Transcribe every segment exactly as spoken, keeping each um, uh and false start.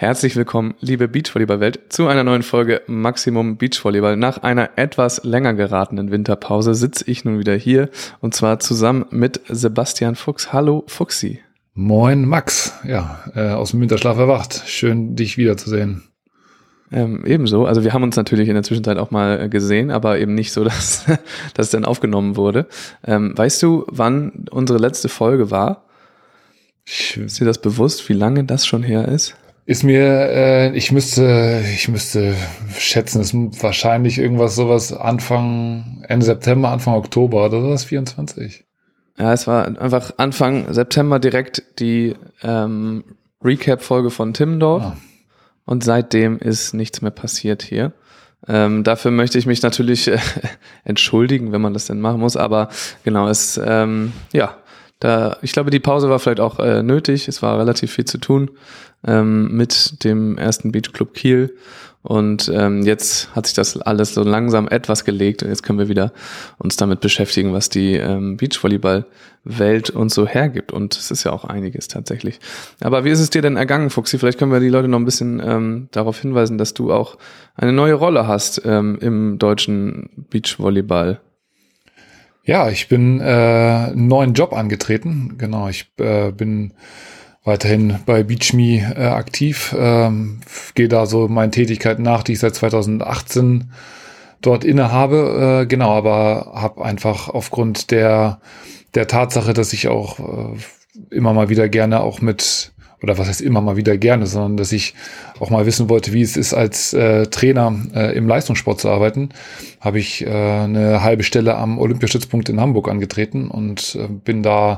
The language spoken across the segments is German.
Herzlich willkommen, liebe Beachvolleyball-Welt, zu einer neuen Folge Maximum Beachvolleyball. Nach einer etwas länger geratenen Winterpause sitze ich nun wieder hier und zwar zusammen mit Sebastian Fuchs. Hallo Fuchsi. Moin Max, ja, äh, aus dem Winterschlaf erwacht. Schön, dich wiederzusehen. Ähm, ebenso, also wir haben uns natürlich in der Zwischenzeit auch mal gesehen, aber eben nicht so, dass das dann aufgenommen wurde. Ähm, weißt du, wann unsere letzte Folge war? Ist dir das bewusst, wie lange das schon her ist? Ist mir, äh, ich müsste, ich müsste schätzen, es ist wahrscheinlich irgendwas sowas Anfang, Ende September, Anfang Oktober oder sowas, vierundzwanzig. Ja, es war einfach Anfang September direkt die ähm, Recap-Folge von Timmendorf ah. und seitdem ist nichts mehr passiert hier. Ähm, dafür möchte ich mich natürlich äh, entschuldigen, wenn man das denn machen muss, aber genau, es, ähm, ja, da, ich glaube, die Pause war vielleicht auch äh, nötig. Es war relativ viel zu tun ähm, mit dem ersten Beachclub Kiel. Und ähm, jetzt hat sich das alles so langsam etwas gelegt. Und jetzt können wir wieder uns damit beschäftigen, was die ähm, Beachvolleyball-Welt uns so hergibt. Und es ist ja auch einiges tatsächlich. Aber wie ist es dir denn ergangen, Fuchsi? Vielleicht können wir die Leute noch ein bisschen ähm, darauf hinweisen, dass du auch eine neue Rolle hast ähm, im deutschen Beachvolleyball. Ja, ich bin äh, einen neuen Job angetreten. Genau, ich äh, bin weiterhin bei BeachMe äh, aktiv. Ähm, gehe da so meinen Tätigkeiten nach, die ich seit zweitausendachtzehn dort innehabe. Äh, genau, aber habe einfach aufgrund der der Tatsache, dass ich auch äh, immer mal wieder gerne auch mit oder was heißt immer mal wieder gerne, sondern dass ich auch mal wissen wollte, wie es ist, als äh, Trainer äh, im Leistungssport zu arbeiten, habe ich äh, eine halbe Stelle am Olympiastützpunkt in Hamburg angetreten und äh, bin da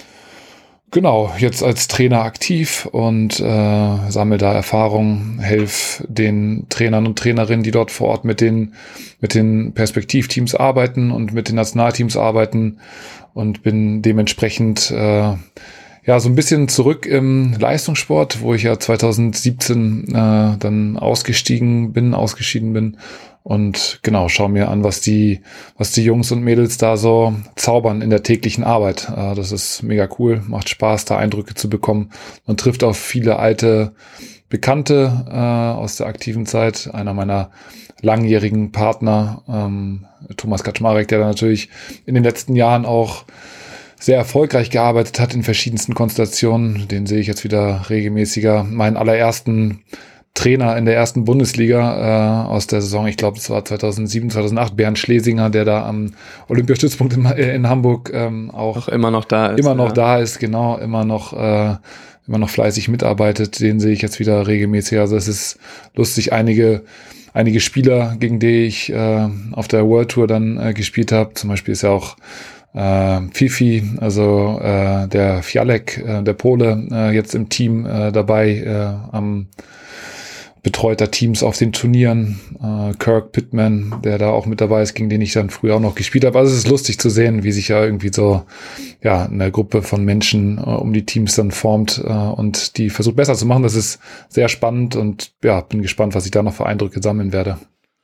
genau jetzt als Trainer aktiv und äh, sammle da Erfahrung, helfe den Trainern und Trainerinnen, die dort vor Ort mit den mit den Perspektivteams arbeiten und mit den Nationalteams arbeiten und bin dementsprechend äh, ja, so ein bisschen zurück im Leistungssport, wo ich ja zweitausendsiebzehn äh, dann ausgestiegen bin, ausgeschieden bin und genau, schau mir an, was die was die Jungs und Mädels da so zaubern in der täglichen Arbeit. Äh, das ist mega cool, macht Spaß, da Eindrücke zu bekommen. Man trifft auf viele alte Bekannte äh, aus der aktiven Zeit. Einer meiner langjährigen Partner, ähm, Thomas Kaczmarek, der da natürlich in den letzten Jahren auch sehr erfolgreich gearbeitet hat in verschiedensten Konstellationen. Den sehe ich jetzt wieder regelmäßiger. Meinen allerersten Trainer in der ersten Bundesliga äh, aus der Saison, ich glaube, es war zweitausendsieben, zweitausendacht, Bernd Schlesinger, der da am Olympiastützpunkt in, in Hamburg ähm, auch, auch immer noch da ist. Immer noch ja. da ist, genau, immer noch äh, immer noch fleißig mitarbeitet. Den sehe ich jetzt wieder regelmäßig. Also es ist lustig, einige einige Spieler, gegen die ich äh, auf der World Tour dann äh, gespielt habe. Zum Beispiel ist ja auch Äh, Fifi, also äh, der Fialek, äh, der Pole, äh, jetzt im Team äh, dabei, äh, am betreuter Teams auf den Turnieren. Äh, Kirk Pittman, der da auch mit dabei ist, gegen den ich dann früher auch noch gespielt habe. Also es ist lustig zu sehen, wie sich ja irgendwie so ja eine Gruppe von Menschen äh, um die Teams dann formt äh, und die versucht besser zu machen. Das ist sehr spannend und ja, bin gespannt, was ich da noch für Eindrücke sammeln werde.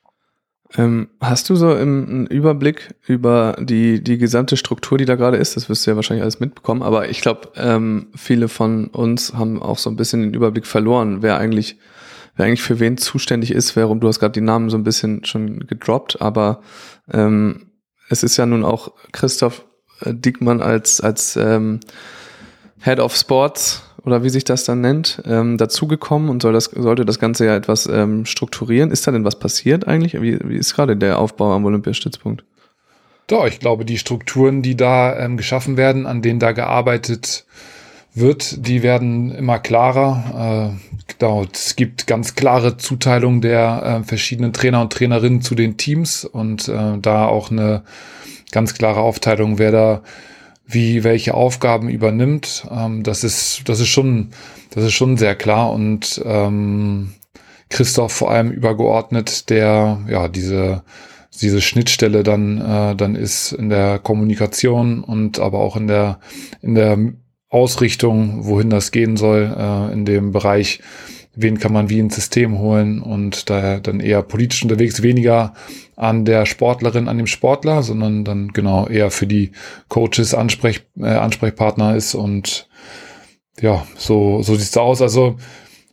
Ähm, hast du so im, einen Überblick über die die gesamte Struktur, die da gerade ist? Das wirst du ja wahrscheinlich alles mitbekommen, aber ich glaube, ähm, viele von uns haben auch so ein bisschen den Überblick verloren, wer eigentlich wer eigentlich für wen zuständig ist, warum du hast gerade die Namen so ein bisschen schon gedroppt, aber ähm, es ist ja nun auch Christoph Diekmann als als ähm, Head of Sports oder wie sich das dann nennt, ähm, dazugekommen und soll das, sollte das Ganze ja etwas ähm, strukturieren. Ist da denn was passiert eigentlich? Wie, wie ist gerade der Aufbau am Olympiastützpunkt? Doch, ich glaube, die Strukturen, die da ähm, geschaffen werden, an denen da gearbeitet wird, die werden immer klarer. Äh, genau, es gibt ganz klare Zuteilung der äh, verschiedenen Trainer und Trainerinnen zu den Teams und äh, da auch eine ganz klare Aufteilung, wer da wie welche Aufgaben übernimmt. Ähm, das ist das ist schon das ist schon sehr klar und ähm, Christoph vor allem übergeordnet, der ja diese diese Schnittstelle dann äh, dann ist in der Kommunikation und aber auch in der in der Ausrichtung, wohin das gehen soll, äh, in dem Bereich, wen kann man wie ins System holen und daher dann eher politisch unterwegs, weniger an der Sportlerin, an dem Sportler, sondern dann genau eher für die Coaches Ansprech, äh, Ansprechpartner ist und ja, so so sieht's da aus. Also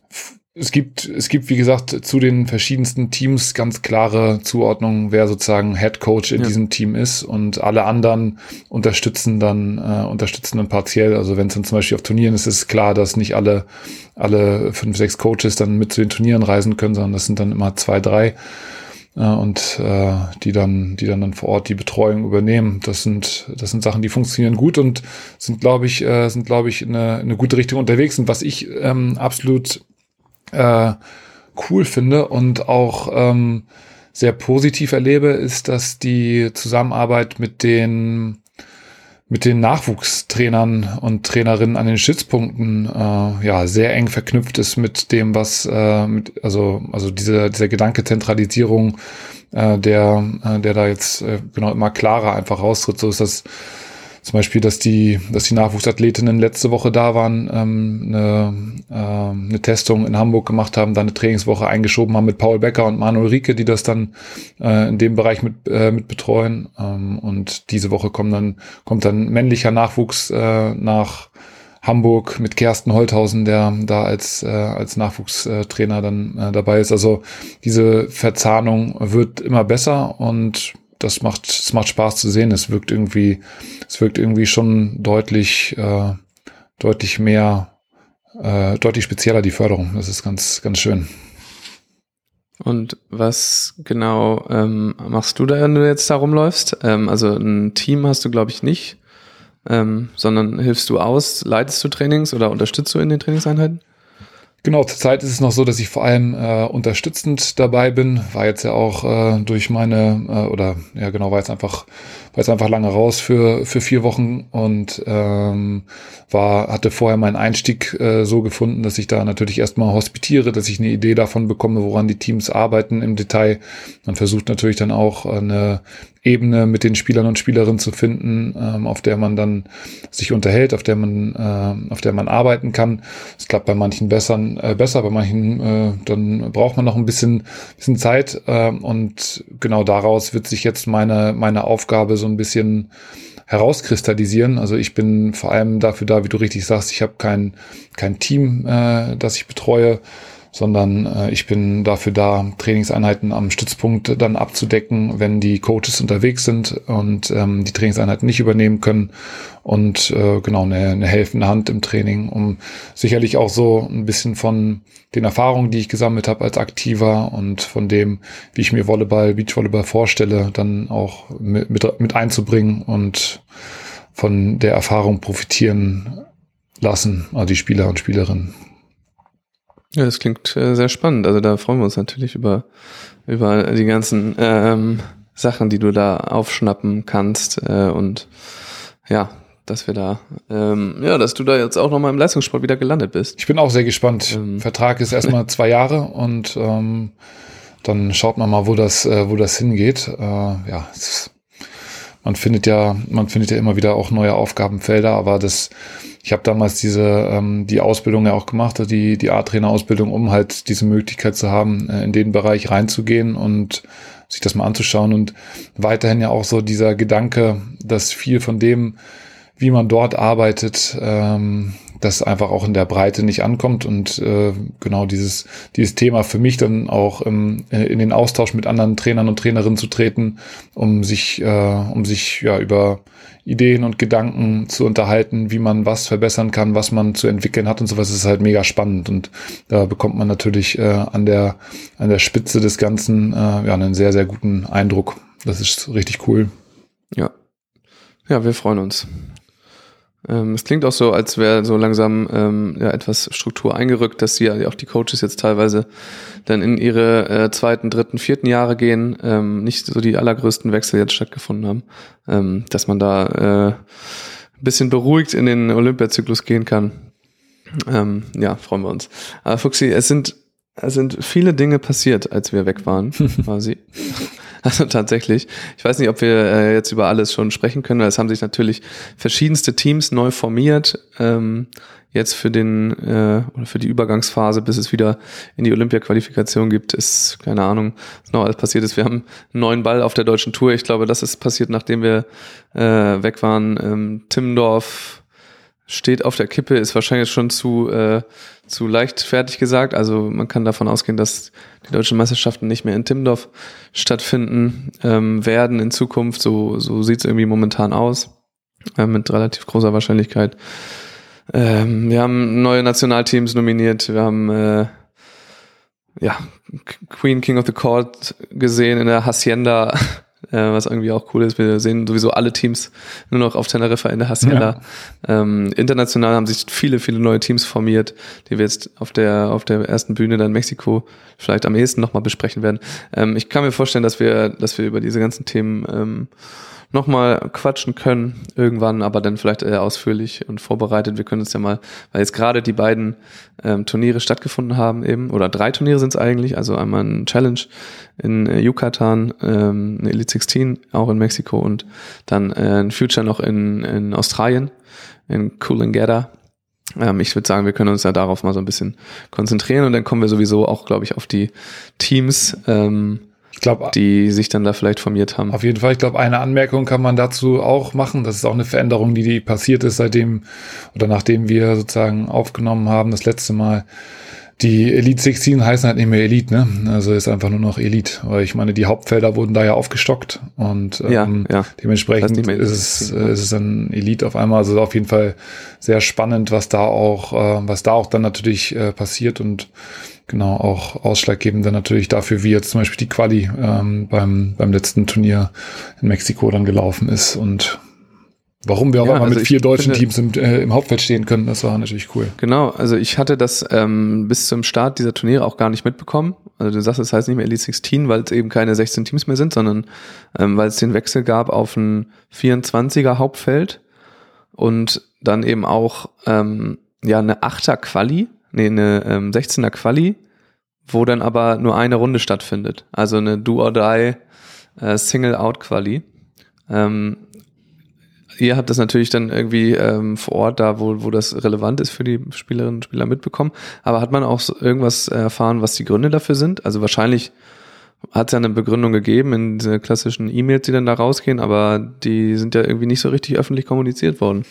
Es gibt, es gibt, wie gesagt, zu den verschiedensten Teams ganz klare Zuordnungen, wer sozusagen Head Coach in ja. diesem Team ist, und alle anderen unterstützen dann, äh, unterstützen dann partiell. Also wenn es dann zum Beispiel auf Turnieren ist, ist klar, dass nicht alle, alle fünf, sechs Coaches dann mit zu den Turnieren reisen können, sondern das sind dann immer zwei, drei, äh, und äh, die dann, die dann dann vor Ort die Betreuung übernehmen. Das sind, das sind Sachen, die funktionieren gut und sind, glaube ich, äh, sind, glaube ich, in eine, in eine gute Richtung unterwegs. Und was ich ähm, absolut Äh, cool finde und auch ähm, sehr positiv erlebe, ist, dass die Zusammenarbeit mit den mit den Nachwuchstrainern und Trainerinnen an den Stützpunkten äh, ja sehr eng verknüpft ist mit dem, was äh, mit, also also dieser dieser Gedanke Zentralisierung, äh, der äh, der da jetzt äh, genau immer klarer einfach raustritt. So ist das zum Beispiel, dass die, dass die Nachwuchsathletinnen letzte Woche da waren, ähm, eine, äh, eine Testung in Hamburg gemacht haben, dann eine Trainingswoche eingeschoben haben mit Paul Becker und Manuel Rieke, die das dann äh, in dem Bereich mit, äh, mit betreuen. Ähm, und diese Woche kommt dann, kommt dann männlicher Nachwuchs äh, nach Hamburg mit Kersten Holthausen, der da als, äh, als Nachwuchstrainer dann äh, dabei ist. Also diese Verzahnung wird immer besser und das macht, es macht Spaß zu sehen. Es wirkt irgendwie, es wirkt irgendwie schon deutlich, äh, deutlich mehr, äh, deutlich spezieller die Förderung. Das ist ganz, ganz schön. Und was genau ähm, machst du da, wenn du jetzt da rumläufst? Ähm, also ein Team hast du, glaube ich, nicht, ähm, sondern hilfst du aus, leitest du Trainings oder unterstützt du in den Trainingseinheiten? Genau, zurzeit ist es noch so, dass ich vor allem äh, unterstützend dabei bin. War jetzt ja auch äh, durch meine, äh, oder ja genau, war jetzt einfach, war jetzt einfach lange raus für für vier Wochen und ähm, war hatte vorher meinen Einstieg äh, so gefunden, dass ich da natürlich erstmal hospitiere, dass ich eine Idee davon bekomme, woran die Teams arbeiten im Detail. Man versucht natürlich dann auch eine Ebene mit den Spielern und Spielerinnen zu finden, ähm, auf der man dann sich unterhält, auf der man äh, auf der man arbeiten kann. Es klappt bei manchen besser, äh, besser, bei manchen äh, dann braucht man noch ein bisschen bisschen Zeit äh, und genau daraus wird sich jetzt meine meine Aufgabe so ein bisschen herauskristallisieren. Also ich bin vor allem dafür da, wie du richtig sagst, ich habe kein kein Team, äh, das ich betreue, sondern äh, ich bin dafür da, Trainingseinheiten am Stützpunkt dann abzudecken, wenn die Coaches unterwegs sind und ähm, die Trainingseinheiten nicht übernehmen können und äh, genau eine, eine helfende Hand im Training, um sicherlich auch so ein bisschen von den Erfahrungen, die ich gesammelt habe als Aktiver und von dem, wie ich mir Volleyball, Beachvolleyball vorstelle, dann auch mit, mit, mit einzubringen und von der Erfahrung profitieren lassen, also die Spieler und Spielerinnen. Ja, das klingt äh, sehr spannend. Also da freuen wir uns natürlich über über die ganzen ähm, Sachen, die du da aufschnappen kannst äh, und ja, dass wir da ähm, ja, dass du da jetzt auch nochmal im Leistungssport wieder gelandet bist. Ich bin auch sehr gespannt. Ähm. Vertrag ist erstmal zwei Jahre und ähm, dann schaut man mal, wo das äh, wo das hingeht. Äh, ja, es, man findet ja man findet ja immer wieder auch neue Aufgabenfelder, aber das Ich habe damals diese ähm, die Ausbildung ja auch gemacht, die die A-Trainer-Ausbildung, um halt diese Möglichkeit zu haben, äh, in den Bereich reinzugehen und sich das mal anzuschauen. Und weiterhin ja auch so dieser Gedanke, dass viel von dem, wie man dort arbeitet, ähm, das einfach auch in der Breite nicht ankommt und äh, genau dieses dieses Thema für mich dann auch im, in den Austausch mit anderen Trainern und Trainerinnen zu treten, um sich äh, um sich ja über Ideen und Gedanken zu unterhalten, wie man was verbessern kann, was man zu entwickeln hat und sowas, ist halt mega spannend und da bekommt man natürlich äh, an der an der Spitze des Ganzen äh, ja einen sehr sehr guten Eindruck. Das ist richtig cool. Ja, ja, wir freuen uns. Ähm, es klingt auch so, als wäre so langsam ähm, ja, etwas Struktur eingerückt, dass sie ja auch die Coaches jetzt teilweise dann in ihre äh, zweiten, dritten, vierten Jahre gehen, ähm, nicht so die allergrößten Wechsel jetzt stattgefunden haben, ähm, dass man da äh, ein bisschen beruhigt in den Olympiazyklus gehen kann. Ähm, ja, freuen wir uns. Aber Fuchsi, es sind es sind viele Dinge passiert, als wir weg waren, quasi. Also tatsächlich. Ich weiß nicht, ob wir äh, jetzt über alles schon sprechen können. Es haben sich natürlich verschiedenste Teams neu formiert. Ähm, jetzt für den äh, oder für die Übergangsphase, bis es wieder in die Olympia-Qualifikation gibt, ist keine Ahnung, was noch alles passiert ist. Wir haben einen neuen Ball auf der deutschen Tour. Ich glaube, das ist passiert, nachdem wir äh, weg waren. Ähm, Timmendorf steht auf der Kippe, ist wahrscheinlich schon zu, äh, zu leichtfertig gesagt. Also man kann davon ausgehen, dass die deutschen Meisterschaften nicht mehr in Timmendorf stattfinden ähm, werden in Zukunft. So, so sieht es irgendwie momentan aus, äh, mit relativ großer Wahrscheinlichkeit. Ähm, wir haben neue Nationalteams nominiert. Wir haben äh, ja Queen King of the Court gesehen in der Hacienda, äh, was irgendwie auch cool ist. Wir sehen sowieso alle Teams nur noch auf Teneriffa in der Hacienda. Ja. Ähm, international haben sich viele, viele neue Teams formiert, die wir jetzt auf der auf der ersten Bühne dann in Mexiko vielleicht am ehesten nochmal besprechen werden. Ähm, ich kann mir vorstellen, dass wir dass wir über diese ganzen Themen ähm, nochmal quatschen können irgendwann, aber dann vielleicht eher ausführlich und vorbereitet. Wir können uns ja mal, weil jetzt gerade die beiden ähm, Turniere stattgefunden haben eben, oder drei Turniere sind es eigentlich, also einmal ein Challenge in äh, Yucatan, ähm, eine Elite sechzehn auch in Mexiko und dann äh, ein Future noch in, in Australien, in Coolangatta. Ähm, ich würde sagen, wir können uns ja darauf mal so ein bisschen konzentrieren und dann kommen wir sowieso auch, glaube ich, auf die Teams, ähm, Ich glaube, die sich dann da vielleicht formiert haben. Auf jeden Fall. Ich glaube, eine Anmerkung kann man dazu auch machen. Das ist auch eine Veränderung, die, die passiert ist, seitdem oder nachdem wir sozusagen aufgenommen haben, das letzte Mal. Die Elite sechzehn heißen halt nicht mehr Elite, ne? Also ist einfach nur noch Elite. Weil ich meine, die Hauptfelder wurden da ja aufgestockt und ähm, ja, ja. dementsprechend Das heißt ist es, äh, ist es dann Elite auf einmal. Also auf jeden Fall sehr spannend, was da auch, äh, was da auch dann natürlich äh, passiert und genau auch ausschlaggebend dann natürlich dafür, wie jetzt zum Beispiel die Quali ähm, beim beim letzten Turnier in Mexiko dann gelaufen ist und warum wir auch ja, einmal also mit vier deutschen finde, Teams im, äh, im Hauptfeld stehen können, das war natürlich cool. Genau, also ich hatte das ähm, bis zum Start dieser Turniere auch gar nicht mitbekommen. Also du sagst, es heißt nicht mehr Elite sechzehn, weil es eben keine sechzehn Teams mehr sind, sondern ähm, weil es den Wechsel gab auf ein vierundzwanziger Hauptfeld und dann eben auch ähm, ja eine achter Quali, nee, eine ähm, sechzehner Quali, wo dann aber nur eine Runde stattfindet. Also eine Do-or-Die äh, Single-Out-Quali. Ähm, Ihr habt das natürlich dann irgendwie ähm, vor Ort da, wo, wo das relevant ist für die Spielerinnen und Spieler mitbekommen. Aber hat man auch so irgendwas erfahren, was die Gründe dafür sind? Also wahrscheinlich hat es ja eine Begründung gegeben in diese klassischen E-Mails, die dann da rausgehen, aber die sind ja irgendwie nicht so richtig öffentlich kommuniziert worden.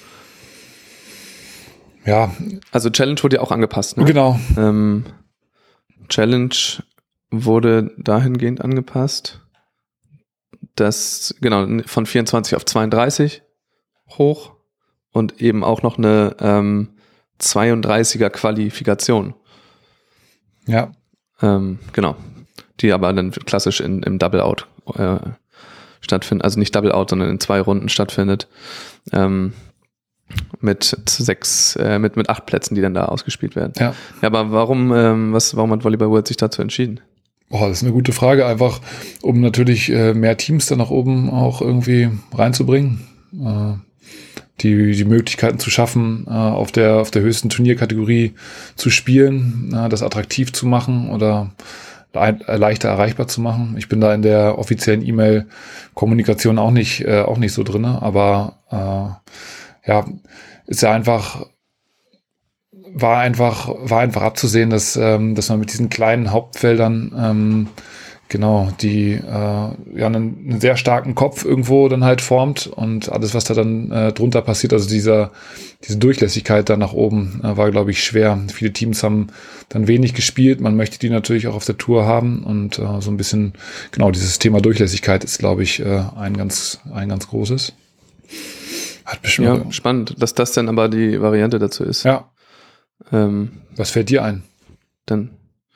Ja. Also Challenge wurde ja auch angepasst, ne? Genau. Ähm, Challenge wurde dahingehend angepasst, dass, genau, von vierundzwanzig auf zweiunddreißig hoch und eben auch noch eine ähm, zweiunddreißiger Qualifikation. Ja. Ähm, genau. Die aber dann klassisch in, im Double-Out äh, stattfindet. Also nicht Double-Out, sondern in zwei Runden stattfindet. Ähm, mit sechs, äh, mit, mit acht Plätzen, die dann da ausgespielt werden. Ja. Ja, aber warum, ähm, was, warum hat Volleyball World sich dazu entschieden? Boah, das ist eine gute Frage. Einfach, um natürlich äh, mehr Teams dann nach oben auch irgendwie reinzubringen. Äh, die die Möglichkeiten zu schaffen, äh, auf der auf der höchsten Turnierkategorie zu spielen, äh, das attraktiv zu machen oder le- leichter erreichbar zu machen. Ich bin da in der offiziellen E-Mail-Kommunikation auch nicht äh, auch nicht so drin, aber äh, ja, ist ja einfach war einfach war einfach abzusehen, dass ähm, dass man mit diesen kleinen Hauptfeldern ähm, genau, die äh, ja einen, einen sehr starken Kopf irgendwo dann halt formt und alles, was da dann äh, drunter passiert, also dieser diese Durchlässigkeit da nach oben, äh, war, glaube ich, schwer. Viele Teams haben dann wenig gespielt, man möchte die natürlich auch auf der Tour haben und äh, so ein bisschen, genau, dieses Thema Durchlässigkeit ist, glaube ich, äh, ein ganz ein ganz großes. Hat bestimmt ja, auch spannend, dass das dann aber die Variante dazu ist. Ja. Ähm, Was fällt dir ein? Dann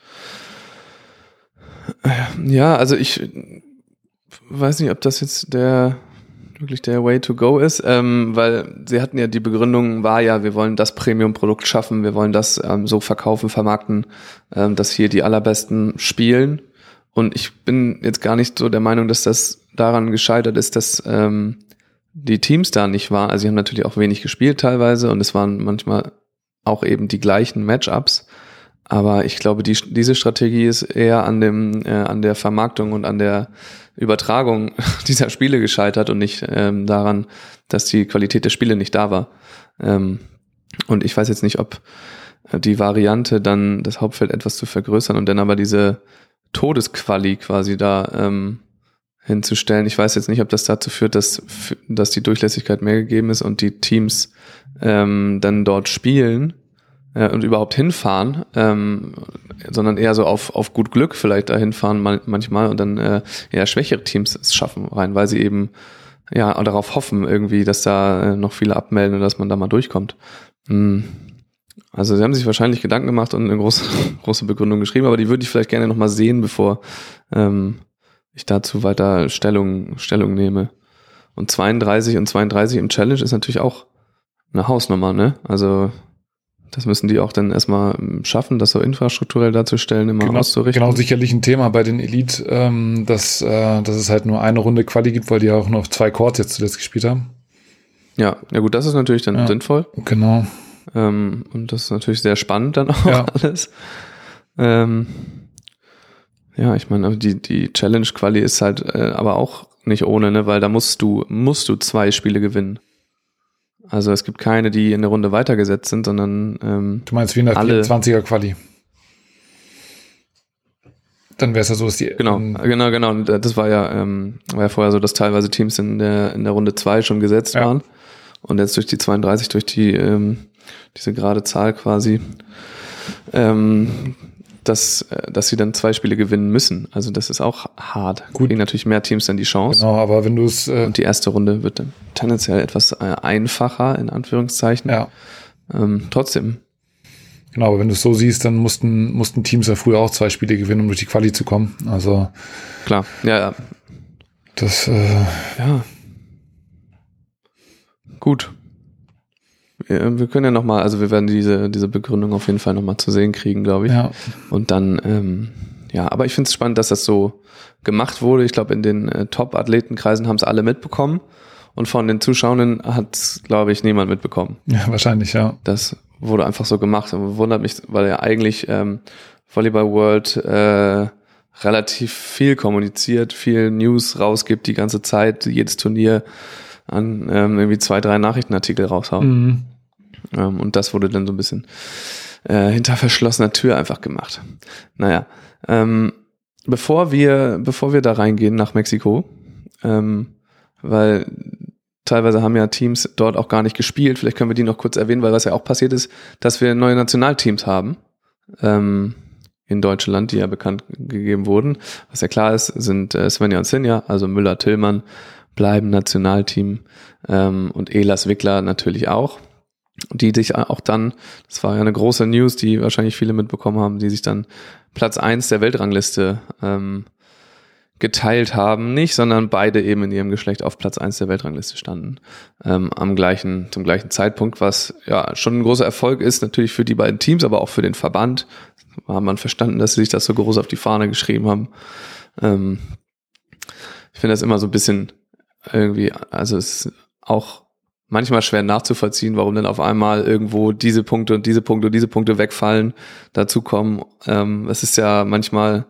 Ja, also ich weiß nicht, ob das jetzt der wirklich der Way to go ist, ähm, weil sie hatten ja, die Begründung war ja, wir wollen das Premium-Produkt schaffen, wir wollen das ähm, so verkaufen, vermarkten, ähm, dass hier die allerbesten spielen. Und ich bin jetzt gar nicht so der Meinung, dass das daran gescheitert ist, dass ähm, die Teams da nicht waren. Also sie haben natürlich auch wenig gespielt teilweise und es waren manchmal auch eben die gleichen Matchups. Aber ich glaube, die, diese Strategie ist eher an dem, äh, an der Vermarktung und an der Übertragung dieser Spiele gescheitert und nicht ähm, daran, dass die Qualität der Spiele nicht da war. Ähm, und ich weiß jetzt nicht, ob die Variante dann das Hauptfeld etwas zu vergrößern und dann aber diese Todesquali quasi da ähm, hinzustellen. Ich weiß jetzt nicht, ob das dazu führt, dass, dass die Durchlässigkeit mehr gegeben ist und die Teams ähm, dann dort spielen äh, und überhaupt hinfahren, ähm, sondern eher so auf, auf gut Glück vielleicht da hinfahren man, manchmal und dann äh, eher schwächere Teams es schaffen rein, weil sie eben ja darauf hoffen irgendwie, dass da äh, noch viele abmelden und dass man da mal durchkommt. Mhm. Also sie haben sich wahrscheinlich Gedanken gemacht und eine große, große Begründung geschrieben, aber die würde ich vielleicht gerne noch mal sehen, bevor ähm, ich dazu weiter Stellung, Stellung nehme. Und zweiunddreißig und zweiunddreißig im Challenge ist natürlich auch eine Hausnummer, ne? Also das müssen die auch dann erstmal schaffen, das so infrastrukturell darzustellen, immer genau, auszurichten. Genau, sicherlich ein Thema bei den Elite, ähm, dass, äh, dass es halt nur eine Runde Quali gibt, weil die auch noch zwei Courts jetzt zuletzt gespielt haben. Ja, ja gut, das ist natürlich dann ja, sinnvoll. Genau. Ähm, und das ist natürlich sehr spannend dann auch ja. alles. Ähm, ja, ich meine, die, die Challenge-Quali ist halt äh, aber auch nicht ohne, ne, weil da musst du, musst du zwei Spiele gewinnen. Also es gibt keine, die in der Runde weitergesetzt sind, sondern ähm, du meinst wie in der vierundzwanziger Quali? Dann wäre es ja so, dass die genau, ähm, genau, genau. Das war ja, ähm, war ja vorher so, dass teilweise Teams in der in der Runde zwei schon gesetzt ja. waren und jetzt durch die zweiunddreißig, durch die ähm, diese gerade Zahl quasi, ähm, dass dass sie dann zwei Spiele gewinnen müssen. Also das ist auch hart. Gut. Kriegen natürlich mehr Teams dann die Chance. Genau, aber wenn du es äh, und die erste Runde wird dann tendenziell etwas äh, einfacher in Anführungszeichen. Ja. Ähm, trotzdem. Genau, aber wenn du es so siehst, dann mussten mussten Teams ja früher auch zwei Spiele gewinnen, um durch die Quali zu kommen. Also klar, ja, ja. Das äh, ja. Gut. Wir, wir können ja nochmal, also wir werden diese diese Begründung auf jeden Fall nochmal zu sehen kriegen, glaube ich. Ja. Und dann, ähm, ja, aber ich finde es spannend, dass das so gemacht wurde. Ich glaube, in den äh, Top-Athletenkreisen haben es alle mitbekommen. Und von den Zuschauern hat es, glaube ich, niemand mitbekommen. Ja, wahrscheinlich, ja. Das wurde einfach so gemacht. Und wundert mich, weil ja eigentlich ähm, Volleyball World äh, relativ viel kommuniziert, viel News rausgibt die ganze Zeit, jedes Turnier an ähm, irgendwie zwei, drei Nachrichtenartikel raushauen. Mhm. Ähm, und das wurde dann so ein bisschen äh, hinter verschlossener Tür einfach gemacht. Naja, ähm, bevor wir, bevor wir da reingehen nach Mexiko, ähm, weil teilweise haben ja Teams dort auch gar nicht gespielt, vielleicht können wir die noch kurz erwähnen, weil was ja auch passiert ist, dass wir neue Nationalteams haben ähm, in Deutschland, die ja bekannt gegeben wurden. Was ja klar ist, sind äh, Svenja und Sinja, also Müller, Tillmann, bleiben Nationalteam ähm, und Elas Wickler natürlich auch. Die sich auch dann, das war ja eine große News, die wahrscheinlich viele mitbekommen haben, die sich dann Platz eins der Weltrangliste ähm, geteilt haben, nicht, sondern beide eben in ihrem Geschlecht auf Platz eins der Weltrangliste standen, ähm, am gleichen, zum gleichen Zeitpunkt, was ja schon ein großer Erfolg ist, natürlich für die beiden Teams, aber auch für den Verband. Da hat man verstanden, dass sie sich das so groß auf die Fahne geschrieben haben. Ähm, ich finde das immer so ein bisschen irgendwie, also es ist auch manchmal schwer nachzuvollziehen, warum dann auf einmal irgendwo diese Punkte und diese Punkte und diese Punkte wegfallen, dazukommen. Ähm, es ist ja manchmal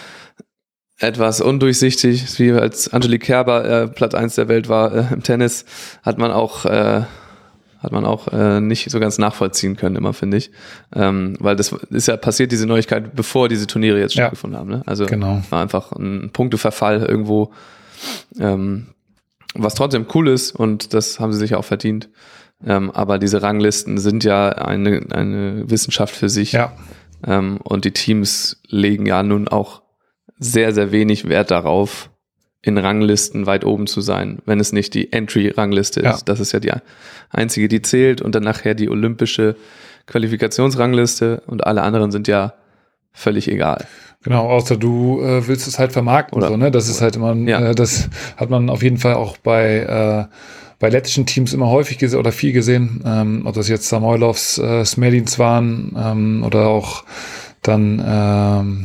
etwas undurchsichtig, wie als Angelique Kerber äh, Platz eins der Welt war äh, im Tennis, hat man auch äh, hat man auch äh, nicht so ganz nachvollziehen können, immer, finde ich. Ähm, weil das ist ja passiert, diese Neuigkeit, bevor diese Turniere jetzt ja, stattgefunden haben. Ne? Also genau. war einfach ein Punkteverfall irgendwo, ähm, was trotzdem cool ist und das haben sie sich auch verdient. Ähm, aber diese Ranglisten sind ja eine, eine Wissenschaft für sich. Ja. Ähm, und die Teams legen ja nun auch sehr, sehr wenig Wert darauf, in Ranglisten weit oben zu sein, wenn es nicht die Entry-Rangliste ist. Ja. Das ist ja die einzige, die zählt und dann nachher die olympische Qualifikationsrangliste und alle anderen sind ja völlig egal. Genau, außer du äh, willst es halt vermarkten. Oder, so, ne? Das ist halt immer, ja. äh, das hat man auf jeden Fall auch bei äh, bei lettischen Teams immer häufig gesehen oder viel gesehen, ähm, ob das jetzt Samoilovs, äh, Smedins waren ähm, oder auch dann ähm,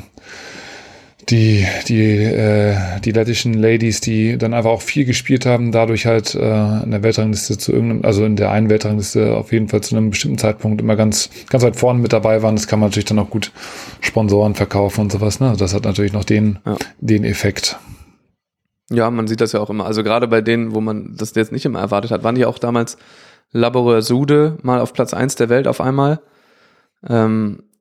die die äh, die lettischen Ladies, die dann einfach auch viel gespielt haben, dadurch halt äh, in der Weltrangliste zu irgendeinem, also in der einen Weltrangliste auf jeden Fall zu einem bestimmten Zeitpunkt immer ganz ganz weit vorne mit dabei waren. Das kann man natürlich dann auch gut Sponsoren verkaufen und sowas. Ne, das hat natürlich noch den ja. den Effekt. Ja, man sieht das ja auch immer. Also gerade bei denen, wo man das jetzt nicht immer erwartet hat, waren die auch damals Laboureur Sude mal auf Platz eins der Welt auf einmal. Ähm,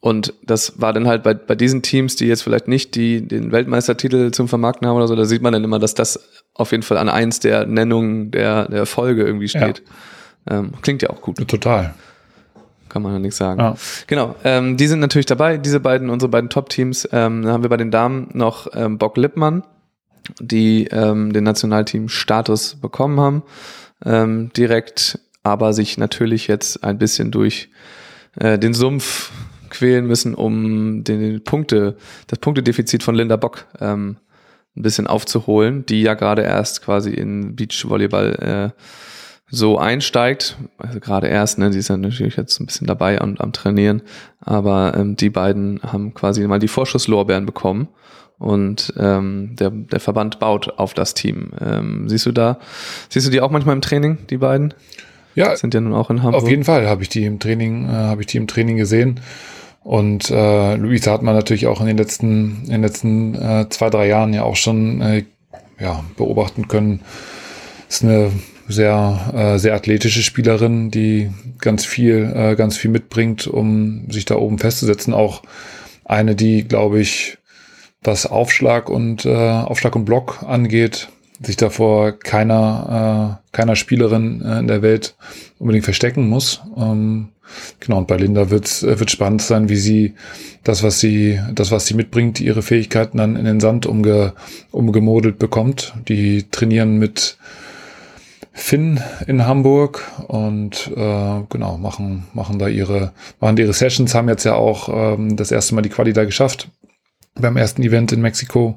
Und das war dann halt bei, bei diesen Teams, die jetzt vielleicht nicht die, den Weltmeistertitel zum Vermarkten haben oder so, da sieht man dann immer, dass das auf jeden Fall an eins der Nennungen der, der Folge irgendwie steht. Ja. Ähm, klingt ja auch gut. Total. Kann man ja nichts sagen. Ja. Genau, ähm, die sind natürlich dabei, diese beiden, unsere beiden Top-Teams. Ähm, dann haben wir bei den Damen noch ähm, Bock Lippmann, die ähm, den Nationalteam-Status bekommen haben, ähm, direkt, aber sich natürlich jetzt ein bisschen durch äh, den Sumpf quälen müssen, um den Punkte, das Punktedefizit von Linda Bock ähm, ein bisschen aufzuholen, die ja gerade erst quasi in Beachvolleyball äh, so einsteigt, also gerade erst, ne, die ist ja natürlich jetzt ein bisschen dabei und am Trainieren, aber ähm, die beiden haben quasi mal die Vorschusslorbeeren bekommen und ähm, der, der Verband baut auf das Team. Ähm, siehst du da, siehst du die auch manchmal im Training, die beiden? Ja, sind ja nun auch in Hamburg. Auf jeden Fall habe ich die im Training, äh, habe ich die im Training gesehen. Und äh, Luisa hat man natürlich auch in den letzten, in den letzten äh, zwei, drei Jahren ja auch schon äh, ja, beobachten können. Ist eine sehr, äh, sehr athletische Spielerin, die ganz viel, äh, ganz viel mitbringt, um sich da oben festzusetzen. Auch eine, die, glaube ich, was Aufschlag und äh, Aufschlag und Block angeht, sich davor keiner, äh, keiner Spielerin äh, in der Welt unbedingt verstecken muss. Ähm, genau, und bei Linda wird's, äh, wird spannend sein, wie sie das, was sie, das, was sie mitbringt, ihre Fähigkeiten dann in den Sand umge, umgemodelt bekommt. Die trainieren mit Finn in Hamburg und äh, genau, machen, machen da ihre, machen ihre Sessions, haben jetzt ja auch ähm, das erste Mal die Quali da geschafft beim ersten Event in Mexiko.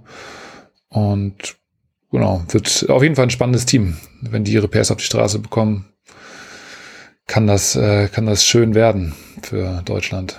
Und genau, wird auf jeden Fall ein spannendes Team. Wenn die ihre P S auf die Straße bekommen, kann das, äh, kann das schön werden für Deutschland.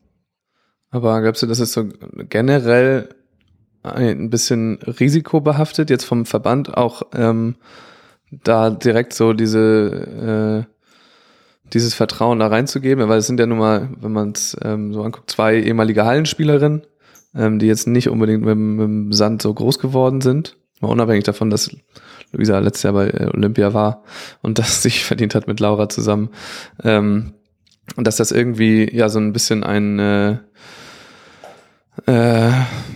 Aber glaubst du, das ist so generell ein bisschen risikobehaftet, jetzt vom Verband auch ähm, da direkt so diese äh, dieses Vertrauen da reinzugeben? Weil es sind ja nun mal, wenn man es ähm, so anguckt, zwei ehemalige Hallenspielerinnen, ähm, die jetzt nicht unbedingt mit, mit dem Sand so groß geworden sind. Mal unabhängig davon, dass Luisa letztes Jahr bei Olympia war und das sich verdient hat mit Laura zusammen. Ähm, und dass das irgendwie ja so ein bisschen ein äh, äh,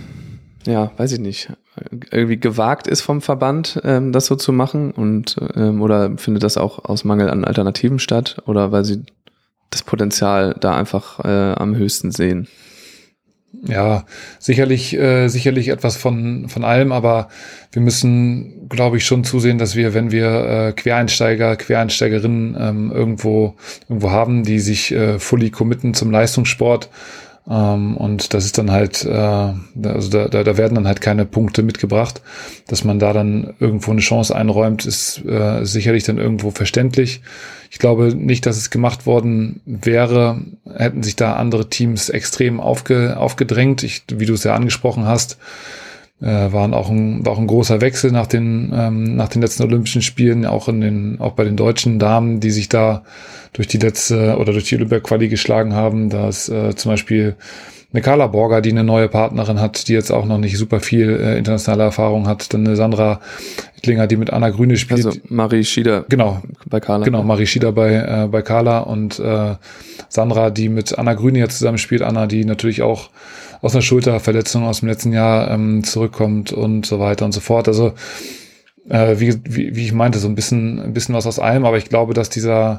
ja, weiß ich nicht, irgendwie gewagt ist vom Verband, ähm, das so zu machen und ähm, oder findet das auch aus Mangel an Alternativen statt oder weil sie das Potenzial da einfach äh, am höchsten sehen? Ja, sicherlich, äh, sicherlich etwas von, von allem, aber wir müssen, glaube ich, schon zusehen, dass wir, wenn wir äh, Quereinsteiger, Quereinsteigerinnen ähm, irgendwo, irgendwo haben, die sich äh, fully committen zum Leistungssport, ähm, und das ist dann halt, äh, also da, da, da werden dann halt keine Punkte mitgebracht, dass man da dann irgendwo eine Chance einräumt, ist äh, sicherlich dann irgendwo verständlich. Ich glaube nicht, dass es gemacht worden wäre, hätten sich da andere Teams extrem aufge, aufgedrängt. Ich, wie du es ja angesprochen hast, äh, waren auch ein, war auch ein großer Wechsel nach den, ähm, nach den letzten Olympischen Spielen, auch in den, auch bei den deutschen Damen, die sich da durch die letzte oder durch die Olympia-Quali geschlagen haben. Da ist äh, zum Beispiel eine Carla Borger, die eine neue Partnerin hat, die jetzt auch noch nicht super viel äh, internationale Erfahrung hat. Dann eine Sandra Ittlinger, die mit Anna Grüne spielt. Also Marie Schieder genau, bei Carla. Genau, Marie Schieder bei, äh, bei Carla und äh, Sandra, die mit Anna Grüne jetzt zusammen spielt. Anna, die natürlich auch aus einer Schulterverletzung aus dem letzten Jahr ähm, zurückkommt und so weiter und so fort. Also äh, wie, wie, wie ich meinte, so ein bisschen, ein bisschen was aus allem, aber ich glaube, dass dieser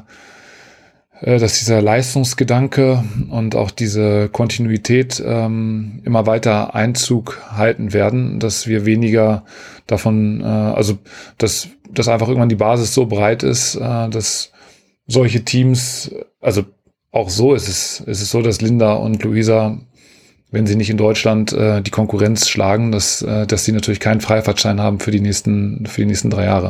dass dieser Leistungsgedanke und auch diese Kontinuität ähm, immer weiter Einzug halten werden, dass wir weniger davon, äh, also dass, dass einfach irgendwann die Basis so breit ist, äh, dass solche Teams, also auch so ist es, ist es so, dass Linda und Luisa, wenn sie nicht in Deutschland äh, die Konkurrenz schlagen, dass, äh, dass sie natürlich keinen Freifahrtschein haben für die nächsten, für die nächsten drei Jahre.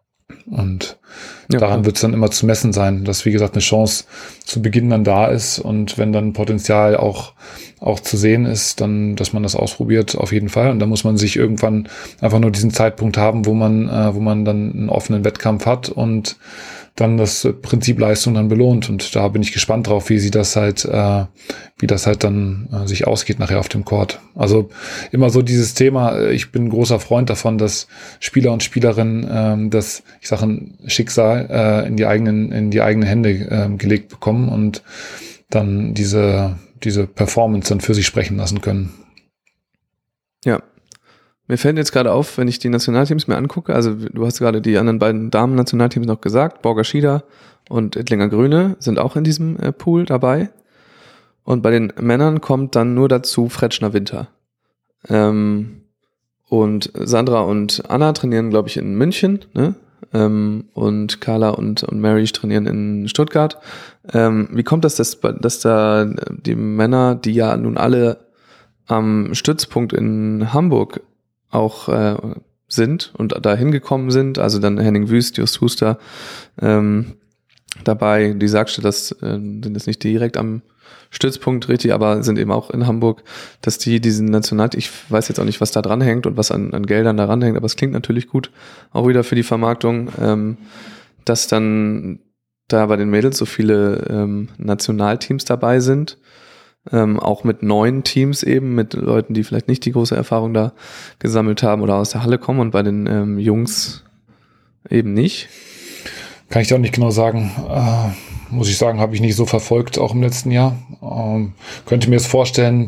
Und ja, daran wird es dann immer zu messen sein, dass, wie gesagt, eine Chance zu Beginn dann da ist und wenn dann Potenzial auch, auch zu sehen ist, dann, dass man das ausprobiert, auf jeden Fall. Und da muss man sich irgendwann einfach nur diesen Zeitpunkt haben, wo man, äh, wo man dann einen offenen Wettkampf hat und dann das Prinzip Leistung dann belohnt. Und da bin ich gespannt drauf, wie sie das halt, äh, wie das halt dann äh, sich ausgeht nachher auf dem Court. Also immer so dieses Thema, ich bin ein großer Freund davon, dass Spieler und Spielerinnen ähm, das, ich sage, ein Schicksal äh, in die eigenen, in die eigenen Hände äh, gelegt bekommen und dann diese, diese Performance dann für sich sprechen lassen können. Ja. Mir fällt jetzt gerade auf, wenn ich die Nationalteams mir angucke, also du hast gerade die anderen beiden Damen-Nationalteams noch gesagt, Borger Schieder und Ettlinger Grüne sind auch in diesem äh, Pool dabei. Und bei den Männern kommt dann nur dazu Fretschner Winter. Ähm, und Sandra und Anna trainieren, glaube ich, in München, ne? Ähm, und Carla und, und Mary trainieren in Stuttgart. Ähm, wie kommt das, dass, dass da die Männer, die ja nun alle am Stützpunkt in Hamburg auch äh, sind und da hingekommen sind, also dann Henning Wüst, Just Huster ähm, dabei, die sagst du, das äh, sind jetzt nicht direkt am Stützpunkt richtig, aber sind eben auch in Hamburg, dass die diesen National, ich weiß jetzt auch nicht, was da dran hängt und was an, an Geldern da dran hängt, aber es klingt natürlich gut, auch wieder für die Vermarktung, ähm, dass dann da bei den Mädels so viele ähm, Nationalteams dabei sind, ähm, auch mit neuen Teams eben, mit Leuten, die vielleicht nicht die große Erfahrung da gesammelt haben oder aus der Halle kommen und bei den ähm, Jungs eben nicht. Kann ich dir auch nicht genau sagen. Äh, muss ich sagen, habe ich nicht so verfolgt, auch im letzten Jahr. Ähm, könnte mir jetzt vorstellen,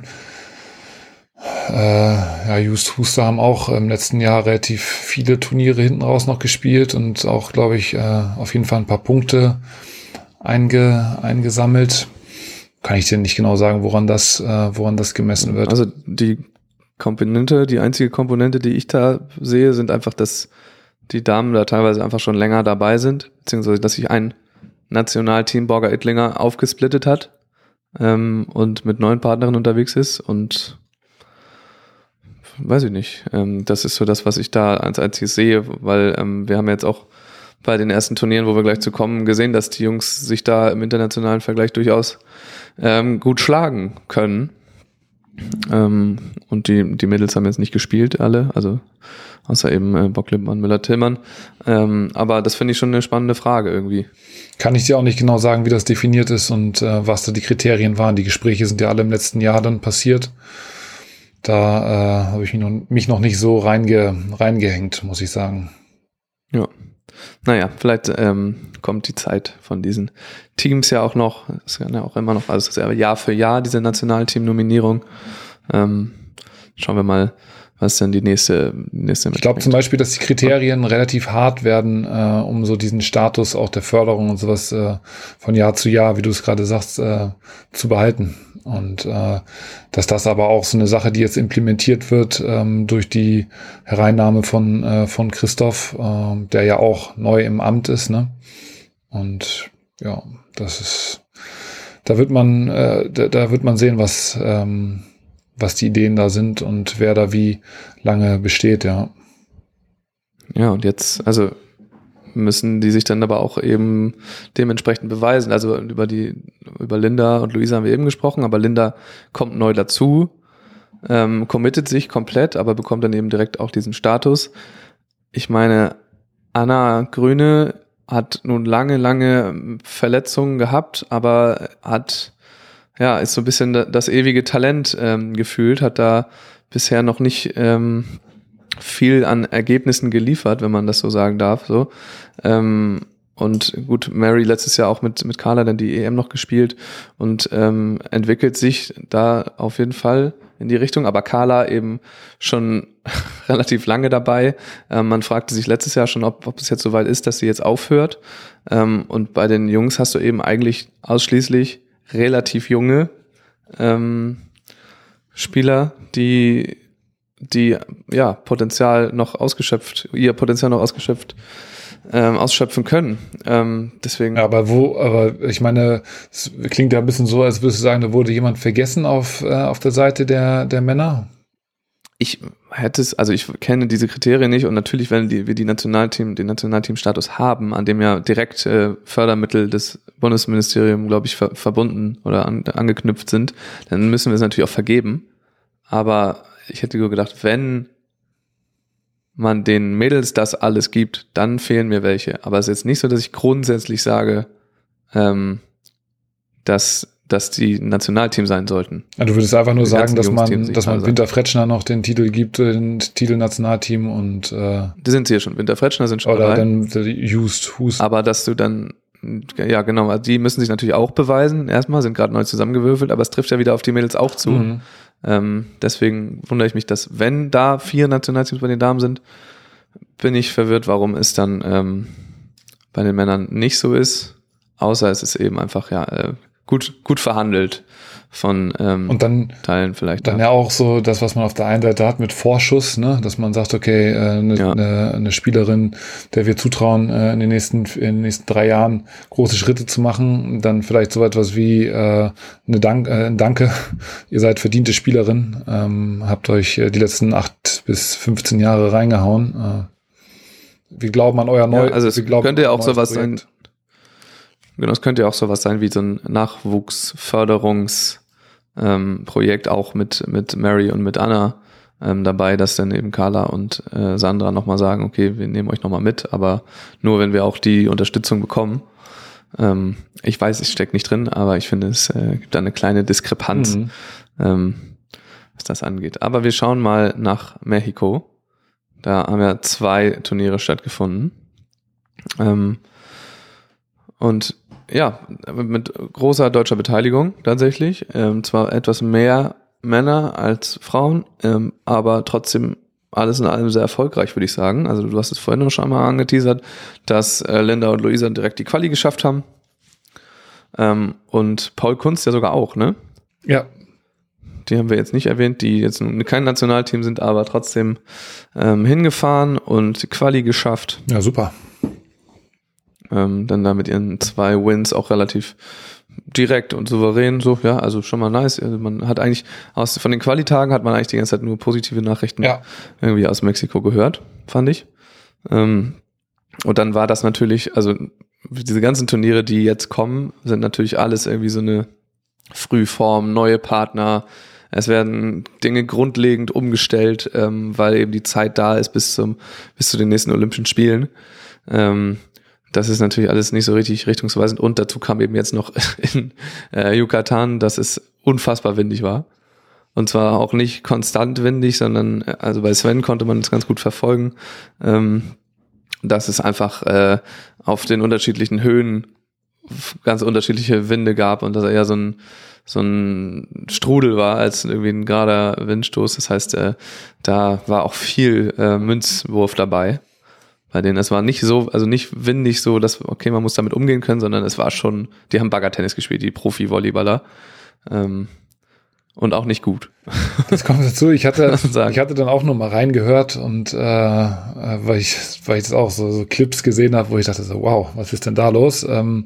äh, ja, Just Huster haben auch im letzten Jahr relativ viele Turniere hinten raus noch gespielt und auch, glaube ich, äh, auf jeden Fall ein paar Punkte einge, eingesammelt. Kann ich dir nicht genau sagen, woran das, äh, woran das gemessen wird. Also die Komponente, die einzige Komponente, die ich da sehe, sind einfach, dass die Damen da teilweise einfach schon länger dabei sind, beziehungsweise dass sich ein Nationalteam Borger Ettlinger aufgesplittet hat ähm, und mit neuen Partnerinnen unterwegs ist und weiß ich nicht. Ähm, das ist so das, was ich da als einziges sehe, weil ähm, wir haben jetzt auch bei den ersten Turnieren, wo wir gleich zu kommen, gesehen, dass die Jungs sich da im internationalen Vergleich durchaus ähm, gut schlagen können. Ähm, und die, die Mädels haben jetzt nicht gespielt, alle, also außer eben äh, Bock, Lippmann, Müller-Tillmann. Ähm, aber das finde ich schon eine spannende Frage irgendwie. Kann ich dir auch nicht genau sagen, wie das definiert ist und äh, was da die Kriterien waren. Die Gespräche sind ja alle im letzten Jahr dann passiert. Da äh, habe ich mich noch, mich noch nicht so reinge, reingehängt, muss ich sagen. Ja. Naja, vielleicht ähm, kommt die Zeit von diesen Teams ja auch noch, das ist ja auch immer noch, also das ist ja Jahr für Jahr diese Nationalteam-Nominierung. Ähm, schauen wir mal, was denn die nächste, nächste Ich glaube zum Beispiel, dass die Kriterien relativ hart werden, äh, um so diesen Status auch der Förderung und sowas äh, von Jahr zu Jahr, wie du es gerade sagst, äh, zu behalten. Und äh, dass das aber auch so eine Sache, die jetzt implementiert wird ähm, durch die Hereinnahme von äh, von Christoph, äh, der ja auch neu im Amt ist, ne? Und ja, das ist, da wird man, äh, da, da wird man sehen, was ähm, was die Ideen da sind und wer da wie lange besteht, ja. Ja, und jetzt, also müssen die sich dann aber auch eben dementsprechend beweisen. Also über die, über Linda und Luisa haben wir eben gesprochen, aber Linda kommt neu dazu, ähm, committet sich komplett, aber bekommt dann eben direkt auch diesen Status. Ich meine, Anna Grüne hat nun lange, lange Verletzungen gehabt, aber hat, ja, ist so ein bisschen das ewige Talent ähm, gefühlt, hat da bisher noch nicht ähm, viel an Ergebnissen geliefert, wenn man das so sagen darf. So ähm, und gut, Mary letztes Jahr auch mit mit Carla dann die E M noch gespielt und ähm, entwickelt sich da auf jeden Fall in die Richtung. Aber Carla eben schon relativ lange dabei. Ähm, man fragte sich letztes Jahr schon, ob, ob es jetzt soweit ist, dass sie jetzt aufhört. Ähm, und bei den Jungs hast du eben eigentlich ausschließlich relativ junge ähm, Spieler, die die ja Potenzial noch ausgeschöpft, ihr Potenzial noch ausgeschöpft, ähm, ausschöpfen können. Ähm, deswegen. Ja, aber wo, aber ich meine, es klingt ja ein bisschen so, als würdest du sagen, da wurde jemand vergessen auf, äh, auf der Seite der, der Männer. Ich hätte es, also ich kenne diese Kriterien nicht und natürlich, wenn die, wir die Nationalteam, den Nationalteamstatus haben, an dem ja direkt äh, Fördermittel des Bundesministeriums, glaube ich, ver- verbunden oder an, angeknüpft sind, dann müssen wir es natürlich auch vergeben. Aber ich hätte nur gedacht, wenn man den Mädels das alles gibt, dann fehlen mir welche. Aber es ist jetzt nicht so, dass ich grundsätzlich sage, ähm, dass, dass die ein Nationalteam sein sollten. Ja, du würdest einfach nur Die sagen, ganzen dass man, Jungsteams dass man egal Winter Fretschner noch den Titel gibt, den Titel Nationalteam und äh, Die sind sie ja schon. Winter Fretschner sind schon oder dabei. dann der Just Hust. Aber dass du dann ja genau, also die müssen sich natürlich auch beweisen. Erstmal sind gerade neu zusammengewürfelt, aber es trifft ja wieder auf die Mädels auch zu. Mhm. Ähm, deswegen wundere ich mich, dass wenn da vier Nationalteams bei den Damen sind, bin ich verwirrt, warum es dann ähm, bei den Männern nicht so ist. Außer es ist eben einfach ja äh, gut gut verhandelt von ähm, und dann, Teilen vielleicht. Dann ja auch so das, was man auf der einen Seite hat mit Vorschuss, ne, dass man sagt, okay, äh, eine, ja. eine, eine Spielerin, der wir zutrauen, äh, in den nächsten in den nächsten drei Jahren große Schritte zu machen, dann vielleicht so etwas wie äh, eine Dank, äh, ein Danke, ihr seid verdiente Spielerin, ähm, habt euch äh, die letzten acht bis fünfzehn Jahre reingehauen. Äh, wir glauben an euer neues. Ja, also es wir glauben könnte ja auch sowas Projekt. sein. Genau, es könnte ja auch sowas sein wie so ein Nachwuchsförderungs Ähm, Projekt auch mit mit Mary und mit Anna ähm, dabei, dass dann eben Carla und äh, Sandra nochmal sagen, okay, wir nehmen euch nochmal mit, aber nur, wenn wir auch die Unterstützung bekommen. Ähm, ich weiß, ich stecke nicht drin, aber ich finde, es äh, gibt da eine kleine Diskrepanz, mhm. ähm, was das angeht. Aber wir schauen mal nach Mexiko. Da haben ja zwei Turniere stattgefunden. Ähm, und ja, mit großer deutscher Beteiligung tatsächlich. Ähm, zwar etwas mehr Männer als Frauen, ähm, aber trotzdem alles in allem sehr erfolgreich, würde ich sagen. Also du hast es vorhin schon mal angeteasert, dass äh, Linda und Luisa direkt die Quali geschafft haben. Ähm, und Paul Kunst ja sogar auch, ne? Ja. Die haben wir jetzt nicht erwähnt, die jetzt kein Nationalteam sind, aber trotzdem ähm, hingefahren und die Quali geschafft. Ja, super. Ähm, dann da mit ihren zwei Wins auch relativ direkt und souverän, so, ja, also schon mal nice. Also man hat eigentlich, aus von den Quali-Tagen hat man eigentlich die ganze Zeit nur positive Nachrichten ja. irgendwie aus Mexiko gehört, fand ich. Ähm, und dann war das natürlich, also diese ganzen Turniere, die jetzt kommen, sind natürlich alles irgendwie so eine Frühform, neue Partner. Es werden Dinge grundlegend umgestellt, ähm, weil eben die Zeit da ist bis zum, bis zu den nächsten Olympischen Spielen. Ähm, Das ist natürlich alles nicht so richtig richtungsweisend. Und dazu kam eben jetzt noch in äh, Yucatan, dass es unfassbar windig war. Und zwar auch nicht konstant windig, sondern, also bei Sven konnte man es ganz gut verfolgen, ähm, dass es einfach äh, auf den unterschiedlichen Höhen ganz unterschiedliche Winde gab und dass er eher so ein so ein Strudel war als irgendwie ein gerader Windstoß. Das heißt, äh, da war auch viel äh, Münzwurf dabei. Bei denen, es war nicht so, also nicht windig so, dass, okay, man muss damit umgehen können, sondern es war schon, die haben Baggertennis gespielt, die Profi-Volleyballer. Ähm, und auch nicht gut. Das kommt dazu. Ich hatte, ich hatte dann auch nur mal reingehört und äh, weil ich, weil ich jetzt auch so, so Clips gesehen habe, wo ich dachte so, wow, was ist denn da los? Ähm,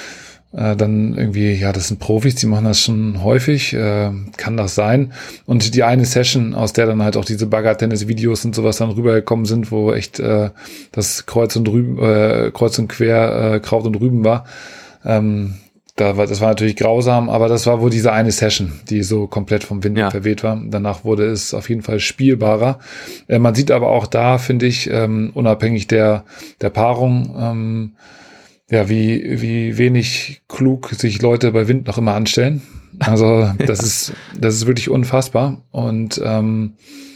äh, dann irgendwie, ja, das sind Profis, die machen das schon häufig, äh, kann das sein? Und die eine Session, aus der dann halt auch diese Bagger-Tennis-Videos und sowas dann rübergekommen sind, wo echt äh, das Kreuz und Rüben, äh, Kreuz und Quer, äh, Kraut und Rüben war, ähm, Da war, das war natürlich grausam, aber das war wohl diese eine Session, die so komplett vom Wind ja. verweht war. Danach wurde es auf jeden Fall spielbarer. Äh, man sieht aber auch da, finde ich, ähm, unabhängig der der Paarung, ähm, ja, wie wie wenig klug sich Leute bei Wind noch immer anstellen. Also das ja. ist das ist wirklich unfassbar. Und ähm,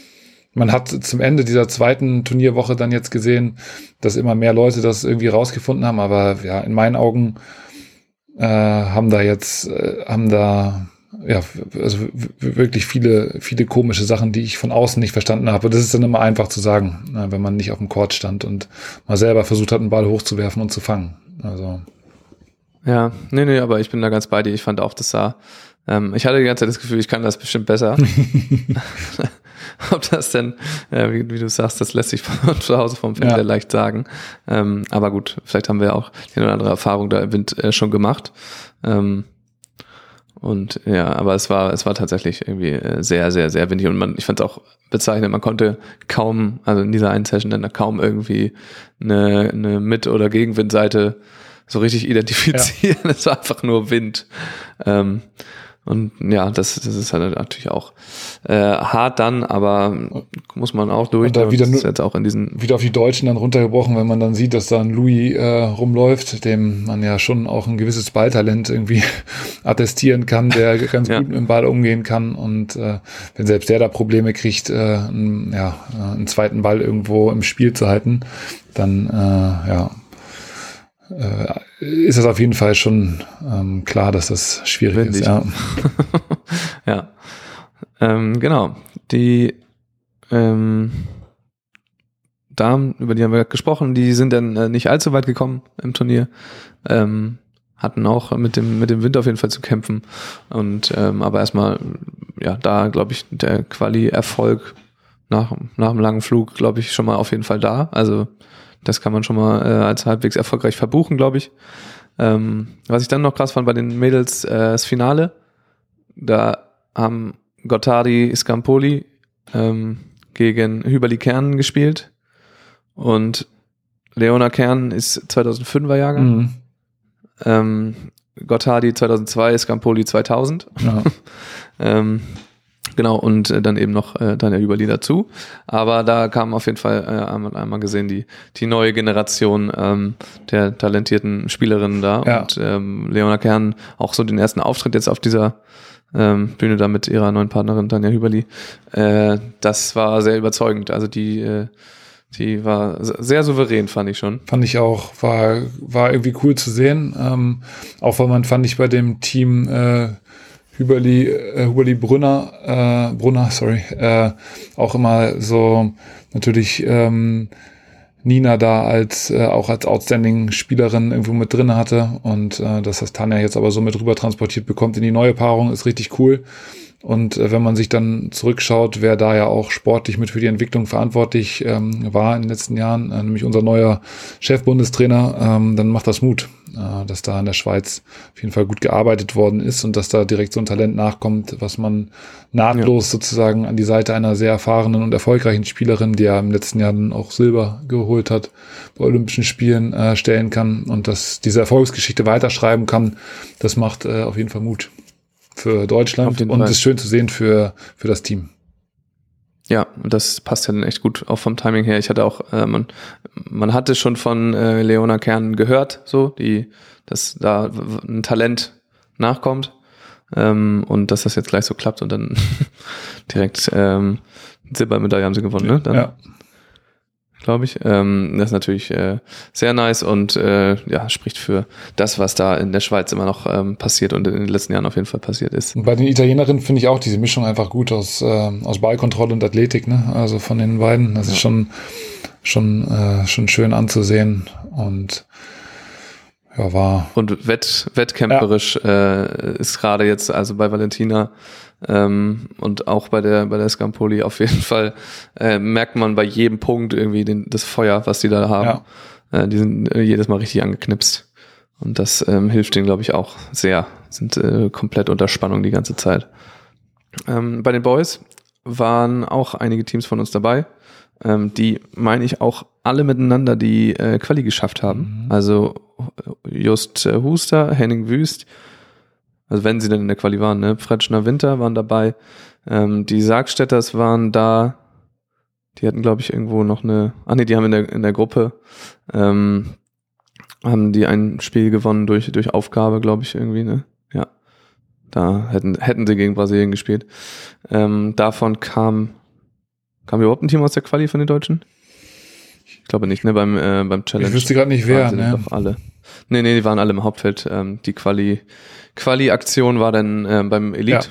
man hat zum Ende dieser zweiten Turnierwoche dann jetzt gesehen, dass immer mehr Leute das irgendwie rausgefunden haben. Aber ja, in meinen Augen Äh, haben da jetzt, äh, haben da, ja, also w- wirklich viele, viele komische Sachen, die ich von außen nicht verstanden habe. Das ist dann immer einfach zu sagen, äh, wenn man nicht auf dem Court stand und mal selber versucht hat, einen Ball hochzuwerfen und zu fangen. Also. Ja, nee, nee, aber ich bin da ganz bei dir. Ich fand auch, das sah, ähm, ich hatte die ganze Zeit das Gefühl, ich kann das bestimmt besser. Ob das denn, äh, wie, wie du sagst, das lässt sich von zu Hause vom Fernseher ja. leicht sagen. Ähm, aber gut, vielleicht haben wir ja auch die eine oder andere Erfahrung da im Wind äh, schon gemacht. Ähm, und ja, aber es war, es war tatsächlich irgendwie äh, sehr, sehr, sehr windig. Und man, ich fand es auch bezeichnend, man konnte kaum, also in dieser einen Session dann kaum irgendwie eine, eine Mit- oder Gegenwindseite so richtig identifizieren. Ja. Es war einfach nur Wind. Ähm, Und ja, das, das ist halt natürlich auch äh, hart dann, aber muss man auch durch. Und da wieder, das ist jetzt auch in diesen wieder auf die Deutschen dann runtergebrochen, wenn man dann sieht, dass da ein Louis äh, rumläuft, dem man ja schon auch ein gewisses Balltalent irgendwie attestieren kann, der ganz ja. gut mit dem Ball umgehen kann. Und äh, wenn selbst der da Probleme kriegt, äh, einen, ja, einen zweiten Ball irgendwo im Spiel zu halten, dann äh, ja äh, ist das auf jeden Fall schon ähm, klar, dass das schwierig Windig. ist. Ja, ja. Ähm, genau. Die ähm, Damen, über die haben wir gesprochen, die sind dann äh, nicht allzu weit gekommen im Turnier. Ähm, hatten auch mit dem mit dem Wind auf jeden Fall zu kämpfen. Und ähm, aber erstmal, ja, da glaube ich, der Quali-Erfolg nach, nach einem langen Flug, glaube ich, schon mal auf jeden Fall da. Also das kann man schon mal äh, als halbwegs erfolgreich verbuchen, glaube ich. Ähm, was ich dann noch krass fand bei den Mädels, äh, das Finale, da haben Gottardi, Scampoli ähm, gegen Hüberli Kern gespielt und Leona Kern ist zweitausendfünfer Jahrgang, mhm. ähm, Gottardi zweitausendzwei, Scampoli zweitausend. Ja. ähm, Genau, und äh, dann eben noch äh, Daniel Hüberli dazu. Aber da kam auf jeden Fall äh, einmal, einmal gesehen die die neue Generation ähm, der talentierten Spielerinnen da. Ja. Und ähm, Leona Kern auch so den ersten Auftritt jetzt auf dieser ähm, Bühne da mit ihrer neuen Partnerin Daniel Hüberli. Äh, das war sehr überzeugend. Also die äh, die war sehr souverän, fand ich schon. Fand ich auch. War war irgendwie cool zu sehen. Ähm, auch weil man, fand ich, bei dem Team äh, Hüberli, äh, Hüberli Brunner, äh, Brunner, sorry, äh, auch immer so natürlich ähm, Nina da als äh, auch als outstanding Spielerin irgendwo mit drin hatte und äh, dass das Tanja jetzt aber so mit rüber transportiert bekommt in die neue Paarung, ist richtig cool. Und äh, wenn man sich dann zurückschaut, wer da ja auch sportlich mit für die Entwicklung verantwortlich ähm, war in den letzten Jahren, äh, nämlich unser neuer Chefbundestrainer, ähm, dann macht das Mut, äh, dass da in der Schweiz auf jeden Fall gut gearbeitet worden ist und dass da direkt so ein Talent nachkommt, was man nahtlos ja. sozusagen an die Seite einer sehr erfahrenen und erfolgreichen Spielerin, die ja im letzten Jahr dann auch Silber geholt hat, bei Olympischen Spielen äh, stellen kann und dass diese Erfolgsgeschichte weiterschreiben kann. Das macht äh, auf jeden Fall Mut für Deutschland und es ist schön zu sehen für für das Team. Ja, und das passt ja dann echt gut, auch vom Timing her. Ich hatte auch, äh, man man hatte schon von äh, Leona Kern gehört, so, die, dass da ein Talent nachkommt ähm, und dass das jetzt gleich so klappt und dann direkt ähm, Silbermedaille haben sie gewonnen, ne? Dann, ja. Glaube ich. Ähm, das ist natürlich äh, sehr nice und äh, ja, spricht für das, was da in der Schweiz immer noch ähm, passiert und in den letzten Jahren auf jeden Fall passiert ist. Und bei den Italienerinnen finde ich auch diese Mischung einfach gut aus, äh, aus Ballkontrolle und Athletik, ne? Also von den beiden. Das ja. ist schon, schon, äh, schon schön anzusehen und ja, war. Und wett, wettkämpferisch ja. äh, ist gerade jetzt, also bei Valentina Ähm, und auch bei der bei der Scampoli auf jeden Fall äh, merkt man bei jedem Punkt irgendwie den, das Feuer, was die da haben. Ja. Äh, die sind äh, jedes Mal richtig angeknipst. Und das ähm, hilft denen, glaube ich, auch sehr. Sind äh, komplett unter Spannung die ganze Zeit. Ähm, bei den Boys waren auch einige Teams von uns dabei, ähm, die, meine ich, auch alle miteinander die äh, Quali geschafft haben. Mhm. Also Just äh, Huster, Henning Wüst, also wenn sie dann in der Quali waren, ne? Fretschner Winter waren dabei. Ähm, die Sargstädters waren da. Die hatten, glaube ich, irgendwo noch eine. Ah nee, die haben in der in der Gruppe ähm, haben die ein Spiel gewonnen durch durch Aufgabe, glaube ich, irgendwie, ne? Ja. Da hätten hätten sie gegen Brasilien gespielt. Ähm, davon kam kam überhaupt ein Team aus der Quali von den Deutschen? Ich glaube nicht, ne? Beim äh, beim Challenge. Ich wüsste gerade nicht wer, ne? Doch alle. Nee, nee, die waren alle im Hauptfeld. Ähm, die Quali Quali-Aktion war dann äh, beim Elite.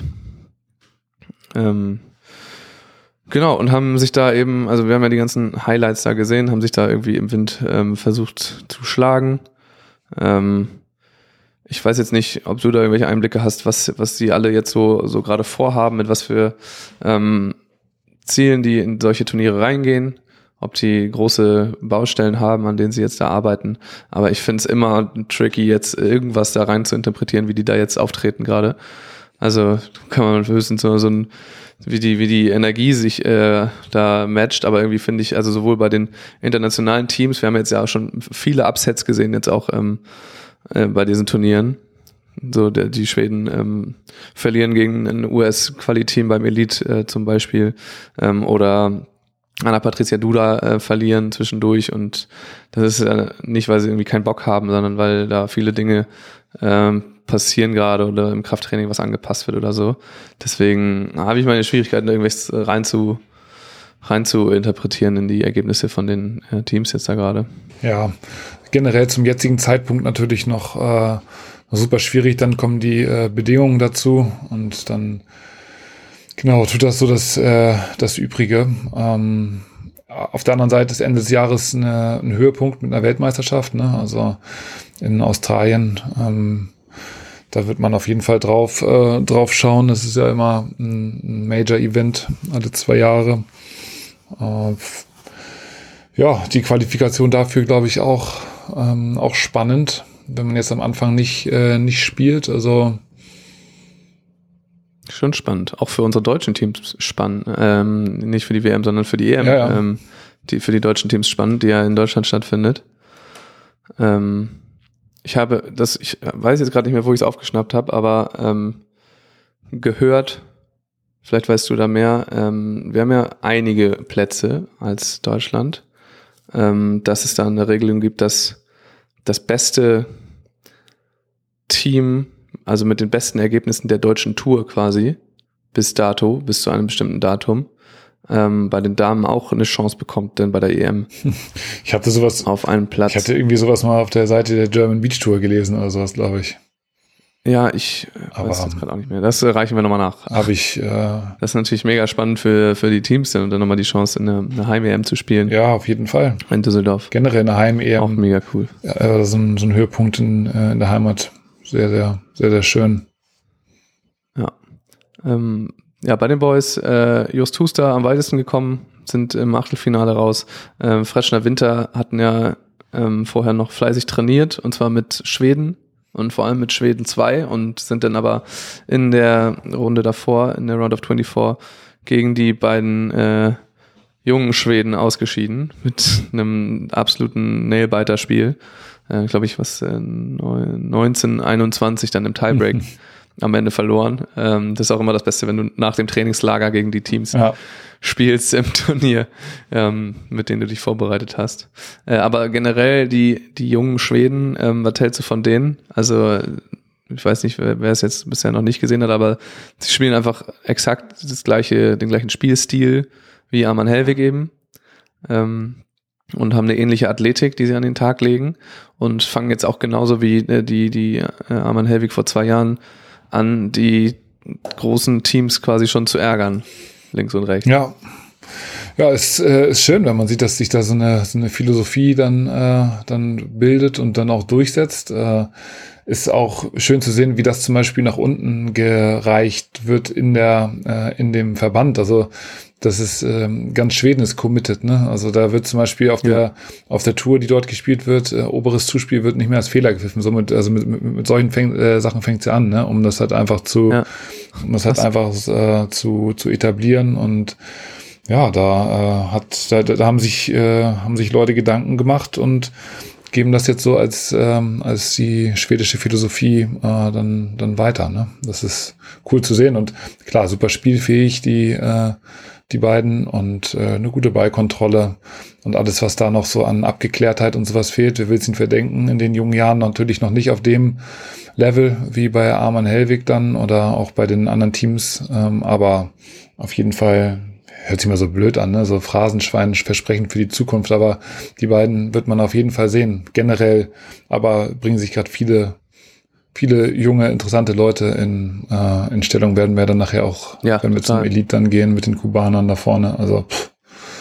Ja. Ähm, genau, und haben sich da eben, also wir haben ja die ganzen Highlights da gesehen, haben sich da irgendwie im Wind ähm, versucht zu schlagen. Ähm, ich weiß jetzt nicht, ob du da irgendwelche Einblicke hast, was was die alle jetzt so so gerade vorhaben, mit was für ähm, Zielen die in solche Turniere reingehen. Ob die große Baustellen haben, an denen sie jetzt da arbeiten. Aber ich finde es immer tricky, jetzt irgendwas da rein zu interpretieren, wie die da jetzt auftreten gerade. Also kann man höchstens so, so ein, wie die, wie die Energie sich äh, da matcht. Aber irgendwie finde ich, also sowohl bei den internationalen Teams, wir haben jetzt ja auch schon viele Upsets gesehen, jetzt auch ähm, äh, bei diesen Turnieren. So der, die Schweden ähm, verlieren gegen ein U S-Quali-Team beim Elite äh, zum Beispiel. Ähm, oder Anna-Patricia Duda äh, verlieren zwischendurch und das ist ja nicht, weil sie irgendwie keinen Bock haben, sondern weil da viele Dinge ähm, passieren gerade oder im Krafttraining was angepasst wird oder so. Deswegen habe ich meine Schwierigkeiten, da irgendwas rein zu, rein zu interpretieren in die Ergebnisse von den äh, Teams jetzt da gerade. Ja, generell zum jetzigen Zeitpunkt natürlich noch äh, super schwierig. Dann kommen die äh, Bedingungen dazu und dann genau tut das so das, äh, das Übrige. Ähm, auf der anderen Seite ist Ende des Jahres eine, ein Höhepunkt mit einer Weltmeisterschaft, ne? Also in Australien. Ähm, da wird man auf jeden Fall drauf, äh, drauf schauen. Das ist ja immer ein, ein Major-Event alle zwei Jahre. Äh, ja, die Qualifikation dafür, glaube ich, auch, ähm, auch spannend, wenn man jetzt am Anfang nicht, äh, nicht spielt. Also schon spannend. Auch für unsere deutschen Teams spannend. Ähm, nicht für die W M, sondern für die E M. Ja, ja. Ähm, die, für die deutschen Teams spannend, die ja in Deutschland stattfindet. Ähm, ich habe das, ich weiß jetzt gerade nicht mehr, wo ich es aufgeschnappt habe, aber ähm, gehört, vielleicht weißt du da mehr, ähm, wir haben ja einige Plätze als Deutschland, ähm, dass es da eine Regelung gibt, dass das beste Team, also mit den besten Ergebnissen der deutschen Tour quasi, bis dato, bis zu einem bestimmten Datum, ähm, bei den Damen auch eine Chance bekommt, denn bei der E M. Ich hatte sowas auf einen Platz. Ich hatte irgendwie sowas mal auf der Seite der German Beach Tour gelesen oder sowas, glaube ich. Ja, ich Aber, weiß jetzt gerade auch nicht mehr. Das äh, reichen wir nochmal nach. Habe ich. Äh, das ist natürlich mega spannend für, für die Teams dann und dann nochmal die Chance, in eine, eine Heim-E M zu spielen. Ja, auf jeden Fall. In Düsseldorf. Generell eine Heim-E M. Auch mega cool. Ja, so, ein, so ein Höhepunkt in, in der Heimat. Sehr, sehr, sehr, sehr schön. Ja. Ähm, ja, bei den Boys, äh, Just Huster am weitesten gekommen, sind im Achtelfinale raus. Ähm, Fretschner Winter hatten ja ähm, vorher noch fleißig trainiert und zwar mit Schweden und vor allem mit Schweden zwei und sind dann aber in der Runde davor, in der Round of vierundzwanzig, gegen die beiden äh, jungen Schweden ausgeschieden mit einem absoluten Nailbiter-Spiel. Äh, glaube ich, was äh, neunzehn einundzwanzig dann im Tiebreak am Ende verloren. Ähm, das ist auch immer das Beste, wenn du nach dem Trainingslager gegen die Teams ja. spielst im Turnier, ähm, mit denen du dich vorbereitet hast. Äh, aber generell die die jungen Schweden, ähm, was hältst du von denen? Also ich weiß nicht, wer, wer es jetzt bisher noch nicht gesehen hat, aber sie spielen einfach exakt das gleiche, den gleichen Spielstil wie Arman Helwig eben. Ähm, und haben eine ähnliche Athletik, die sie an den Tag legen und fangen jetzt auch genauso wie äh, die die äh, Arman Helwig vor zwei Jahren an, die großen Teams quasi schon zu ärgern, links und rechts. Ja, ja, es äh, ist schön, wenn man sieht, dass sich da so eine so eine Philosophie dann äh, dann bildet und dann auch durchsetzt. Äh, ist auch schön zu sehen, wie das zum Beispiel nach unten gereicht wird in der äh, in dem Verband. Also das ist ähm, ganz Schweden ist committed, ne? Also da wird zum Beispiel auf ja. der auf der Tour, die dort gespielt wird, äh, oberes Zuspiel wird nicht mehr als Fehler gepfiffen. Somit also mit, mit, mit solchen Fäng, äh, Sachen fängt sie an, ne? Um das halt einfach zu ja. um das halt Was? einfach äh, zu zu etablieren und ja, da äh, hat da, da haben sich äh, haben sich Leute Gedanken gemacht und geben das jetzt so als ähm, als die schwedische Philosophie äh, dann dann weiter, ne? Das ist cool zu sehen und klar, super spielfähig die äh, die beiden und äh, eine gute Ballkontrolle und alles, was da noch so an Abgeklärtheit und sowas fehlt. Wer will es ihnen verdenken? In den jungen Jahren natürlich noch nicht auf dem Level wie bei Arman Helwig dann oder auch bei den anderen Teams, ähm, aber auf jeden Fall hört sich mal so blöd an, ne? So Phrasenschwein, Versprechen für die Zukunft, aber die beiden wird man auf jeden Fall sehen. Generell aber bringen sich gerade viele viele junge, interessante Leute in, äh, in Stellung, werden wir dann nachher auch, ja, wenn wir total. Zum Elite dann gehen mit den Kubanern da vorne. Also pff,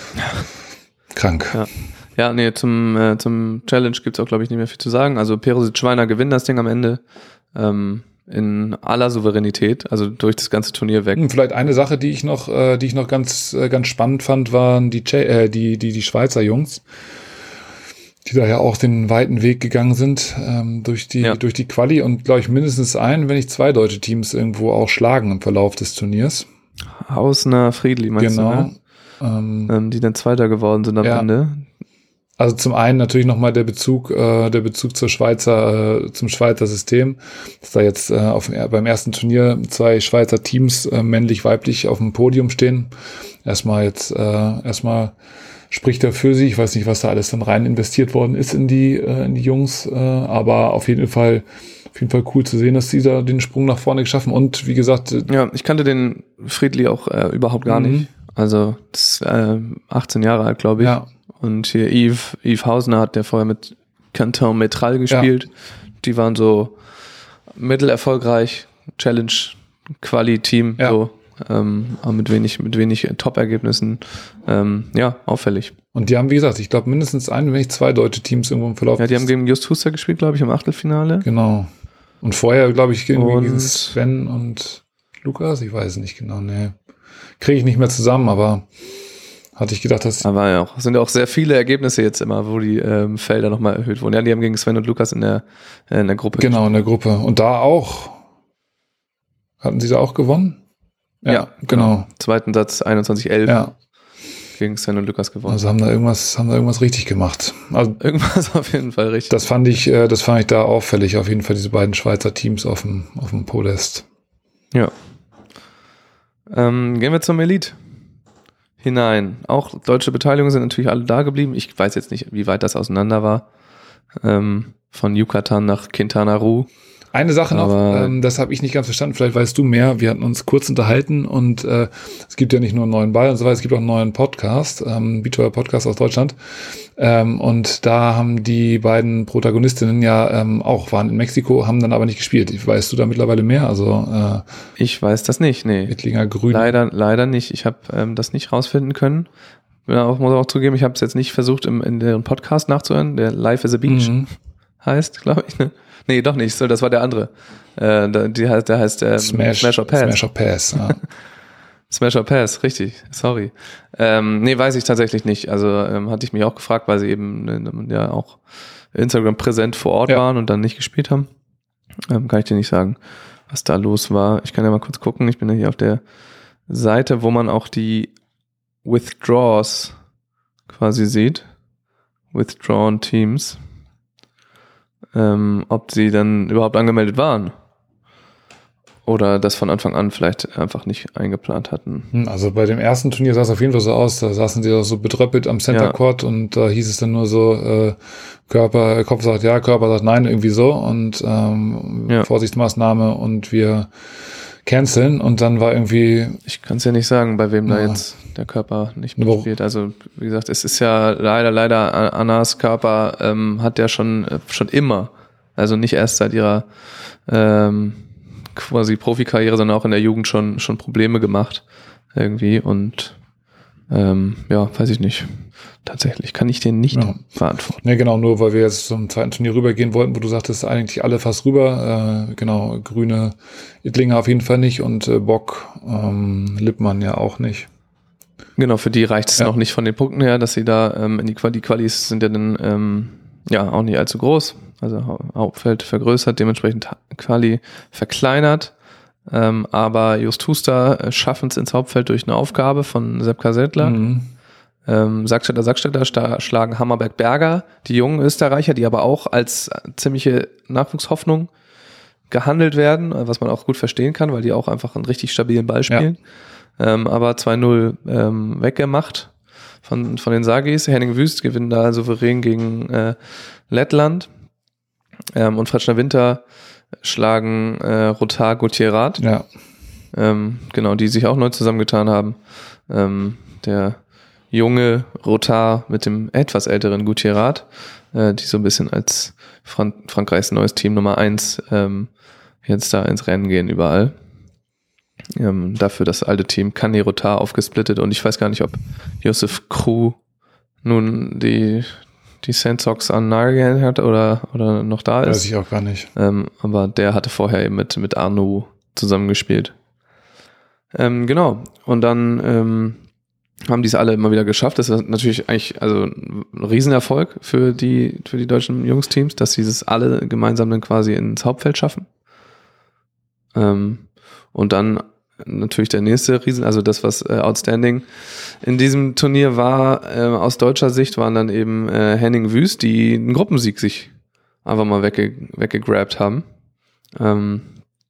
krank. Ja. Ja, nee, zum, äh, zum Challenge gibt's auch, glaube ich, nicht mehr viel zu sagen. Also Perosic Schweiner gewinnt das Ding am Ende ähm, in aller Souveränität, also durch das ganze Turnier weg. Hm, vielleicht eine Sache, die ich noch, äh, die ich noch ganz, äh, ganz spannend fand, waren die, äh, die, die, die Schweizer Jungs, die da ja auch den weiten Weg gegangen sind ähm, durch die ja. durch die Quali und glaube ich mindestens ein, wenn nicht zwei deutsche Teams irgendwo auch schlagen im Verlauf des Turniers. Hausner, Friedli meinst genau. du, ne? Ähm, ähm, die dann Zweiter geworden sind am ja. Ende. Also zum einen natürlich nochmal der Bezug, äh, der Bezug zur Schweizer, äh, zum Schweizer System, dass da jetzt äh, auf, äh, beim ersten Turnier zwei Schweizer Teams äh, männlich-weiblich auf dem Podium stehen. Erstmal jetzt äh, erstmal spricht er für sie. Ich weiß nicht, was da alles dann rein investiert worden ist in die äh, in die Jungs, äh, aber auf jeden Fall auf jeden Fall cool zu sehen, dass sie da den Sprung nach vorne geschaffen und wie gesagt. Äh, ja, ich kannte den Friedli auch äh, überhaupt gar mhm. nicht. Also das ist, äh, achtzehn Jahre alt, glaube ich. Ja. Und hier Yves, Yves Hausner hat der vorher mit Canton Metral gespielt. Ja. Die waren so mittelerfolgreich, Challenge, Quali-Team, ja. so, ähm, aber mit wenig, mit wenig Top-Ergebnissen. Ähm, ja, auffällig. Und die haben, wie gesagt, ich glaube mindestens ein, wenn nicht zwei deutsche Teams irgendwo im Verlauf. Ja, die haben gegen Just Huster gespielt, glaube ich, im Achtelfinale. Genau. Und vorher, glaube ich, gegen, und gegen Sven und Lukas, ich weiß es nicht genau, nee. Kriege ich nicht mehr zusammen, aber hatte ich gedacht, dass... Aber ja, auch, sind ja auch sehr viele Ergebnisse jetzt immer, wo die ähm, Felder nochmal erhöht wurden. Ja, die haben gegen Sven und Lukas in der, äh, in der Gruppe Genau, gespielt. In der Gruppe. Und da auch, hatten sie da auch gewonnen? Ja, ja genau. genau. Zweiten Satz einundzwanzig elf. Ja. Gegen Sven und Lukas gewonnen. Also haben da irgendwas, haben da irgendwas richtig gemacht. Also irgendwas auf jeden Fall richtig. Das fand ich, äh, das fand ich da auffällig. Auf jeden Fall diese beiden Schweizer Teams auf dem, auf dem Podest. Ja. Ähm, gehen wir zum Elite hinein. Auch deutsche Beteiligungen sind natürlich alle da geblieben. Ich weiß jetzt nicht, wie weit das auseinander war. Ähm, von Yucatan nach Quintana Roo. Eine Sache noch, ähm, das habe ich nicht ganz verstanden, vielleicht weißt du mehr. Wir hatten uns kurz unterhalten und äh, es gibt ja nicht nur einen neuen Ball und so weiter, es gibt auch einen neuen Podcast, ähm, Beachvolleyball Podcast aus Deutschland. Ähm, und da haben die beiden Protagonistinnen ja ähm, auch, waren in Mexiko, haben dann aber nicht gespielt. Weißt du da mittlerweile mehr? Also äh, ich weiß das nicht, nee. Ettlinger Grün. Leider, leider nicht. Ich habe ähm, das nicht rausfinden können. Ja, auch, muss auch zugeben, ich habe es jetzt nicht versucht, im, in deren Podcast nachzuhören, der Life is a Beach mhm. heißt, glaube ich, ne? Nee, doch nicht. So, das war der andere. Äh, die heißt, der heißt ähm, Smash, Smash or Pass. Smash or Pass, ja. Smash or Pass, richtig. Sorry. Ähm, nee, weiß ich tatsächlich nicht. Also ähm, hatte ich mich auch gefragt, weil sie eben äh, ja auch Instagram präsent vor Ort ja. waren und dann nicht gespielt haben. Ähm, kann ich dir nicht sagen, was da los war. Ich kann ja mal kurz gucken. Ich bin ja hier auf der Seite, wo man auch die Withdraws quasi sieht. Withdrawn Teams. Ähm, ob sie dann überhaupt angemeldet waren oder das von Anfang an vielleicht einfach nicht eingeplant hatten. Also bei dem ersten Turnier sah es auf jeden Fall so aus, da saßen sie auch so betröppelt am Center Court ja. und da hieß es dann nur so, äh, Körper, Kopf sagt ja, Körper sagt nein, irgendwie so und ähm, ja. Vorsichtsmaßnahme und wir canceln und dann war irgendwie... Ich kann es ja nicht sagen, bei wem ja. da jetzt der Körper nicht mitspielt. Also wie gesagt, es ist ja leider, leider, Annas Körper ähm, hat ja schon schon immer, also nicht erst seit ihrer ähm, quasi Profikarriere, sondern auch in der Jugend schon schon Probleme gemacht irgendwie und ähm, ja, weiß ich nicht. Tatsächlich kann ich den nicht ja. beantworten. Ne, genau, nur weil wir jetzt zum zweiten Turnier rübergehen wollten, wo du sagtest, eigentlich alle fast rüber. Äh, genau, Grüne, Ittlinger auf jeden Fall nicht und äh, Bock, ähm, Lippmann ja auch nicht. Genau, für die reicht es ja. noch nicht von den Punkten her, dass sie da ähm, in die Quali, die Qualis sind ja dann ähm, ja auch nicht allzu groß. Also Hauptfeld vergrößert, dementsprechend Quali verkleinert. Ähm, aber Just Huster schaffen es ins Hauptfeld durch eine Aufgabe von Sepp Kasettler. Mhm. Ähm, Sackstädter, Sackstädter sta- schlagen Hammerberg-Berger, die jungen Österreicher, die aber auch als ziemliche Nachwuchshoffnung gehandelt werden, was man auch gut verstehen kann, weil die auch einfach einen richtig stabilen Ball spielen. Ja. Ähm, aber zwei null ähm, weggemacht von, von den Sagis. Henning Wüst gewinnt da souverän gegen äh, Lettland. Ähm, und Fretschner Winter schlagen äh, Rotar Gutierrez. Ja. Ähm, genau, die sich auch neu zusammengetan haben. Ähm, der junge Rotar mit dem etwas älteren Gutierrez, äh, die so ein bisschen als Fran- Frankreichs neues Team Nummer eins ähm, jetzt da ins Rennen gehen überall. Ähm, dafür das alte Team Canet Rotar aufgesplittet und ich weiß gar nicht, ob Josef Krug nun die die Sandsox an Nagel hat oder oder noch da ist. Weiß ich auch gar nicht. Ähm, aber der hatte vorher eben mit mit Arnaud zusammengespielt. Ähm, genau. Und dann ähm, haben die es alle immer wieder geschafft. Das ist natürlich eigentlich also ein Riesenerfolg für die für die deutschen Jungsteams, dass sie es alle gemeinsam dann quasi ins Hauptfeld schaffen. Ähm, und dann natürlich der nächste Riesen, also das, was äh, outstanding in diesem Turnier war, äh, aus deutscher Sicht, waren dann eben äh, Henning Wüst, die einen Gruppensieg sich einfach mal wegge- weggegrabt haben. Ähm,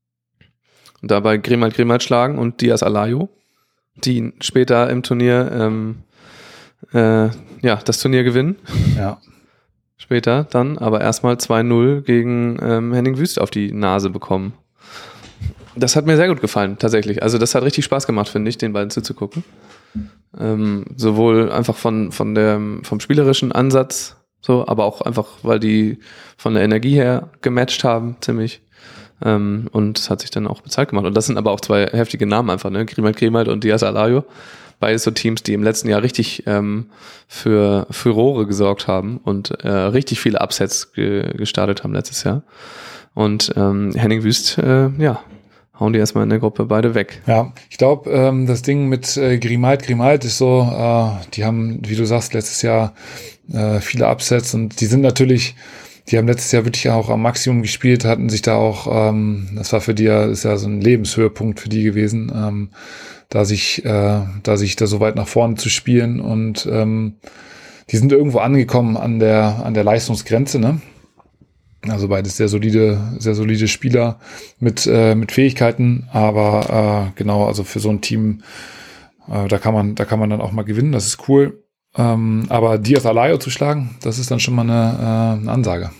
und dabei Grimald Grimald schlagen und Diaz Alayo, die später im Turnier ähm, äh, ja, das Turnier gewinnen. Ja. Später dann, aber erstmal zwei null gegen ähm, Henning Wüst auf die Nase bekommen. Das hat mir sehr gut gefallen, tatsächlich. Also das hat richtig Spaß gemacht, finde ich, den beiden zuzugucken. Ähm, sowohl einfach von, von der, vom spielerischen Ansatz, so, aber auch einfach, weil die von der Energie her gematcht haben, ziemlich. Ähm, und es hat sich dann auch bezahlt gemacht. Und das sind aber auch zwei heftige Namen einfach, ne? Grimald Grimald und Diaz Alario. Beides so Teams, die im letzten Jahr richtig ähm, für Furore gesorgt haben und äh, richtig viele Upsets ge- gestartet haben letztes Jahr. Und ähm, Henning Wüst, äh, ja, hauen die erstmal in der Gruppe beide weg. Ja, ich glaube, ähm, das Ding mit äh, Grimald, Grimald ist so, äh, die haben, wie du sagst, letztes Jahr äh, viele Upsets und die sind natürlich, die haben letztes Jahr wirklich auch am Maximum gespielt, hatten sich da auch, ähm, das war für die ja, ist ja so ein Lebenshöhepunkt für die gewesen, ähm, da sich, äh, da sich da so weit nach vorne zu spielen und ähm, die sind irgendwo angekommen an der, an der Leistungsgrenze, ne? Also beides sehr solide, sehr solide Spieler mit, äh, mit Fähigkeiten, aber äh, genau, also für so ein Team, äh, da kann man, da kann man dann auch mal gewinnen, das ist cool. Ähm, aber Diaz Alario zu schlagen, das ist dann schon mal eine, äh, eine Ansage.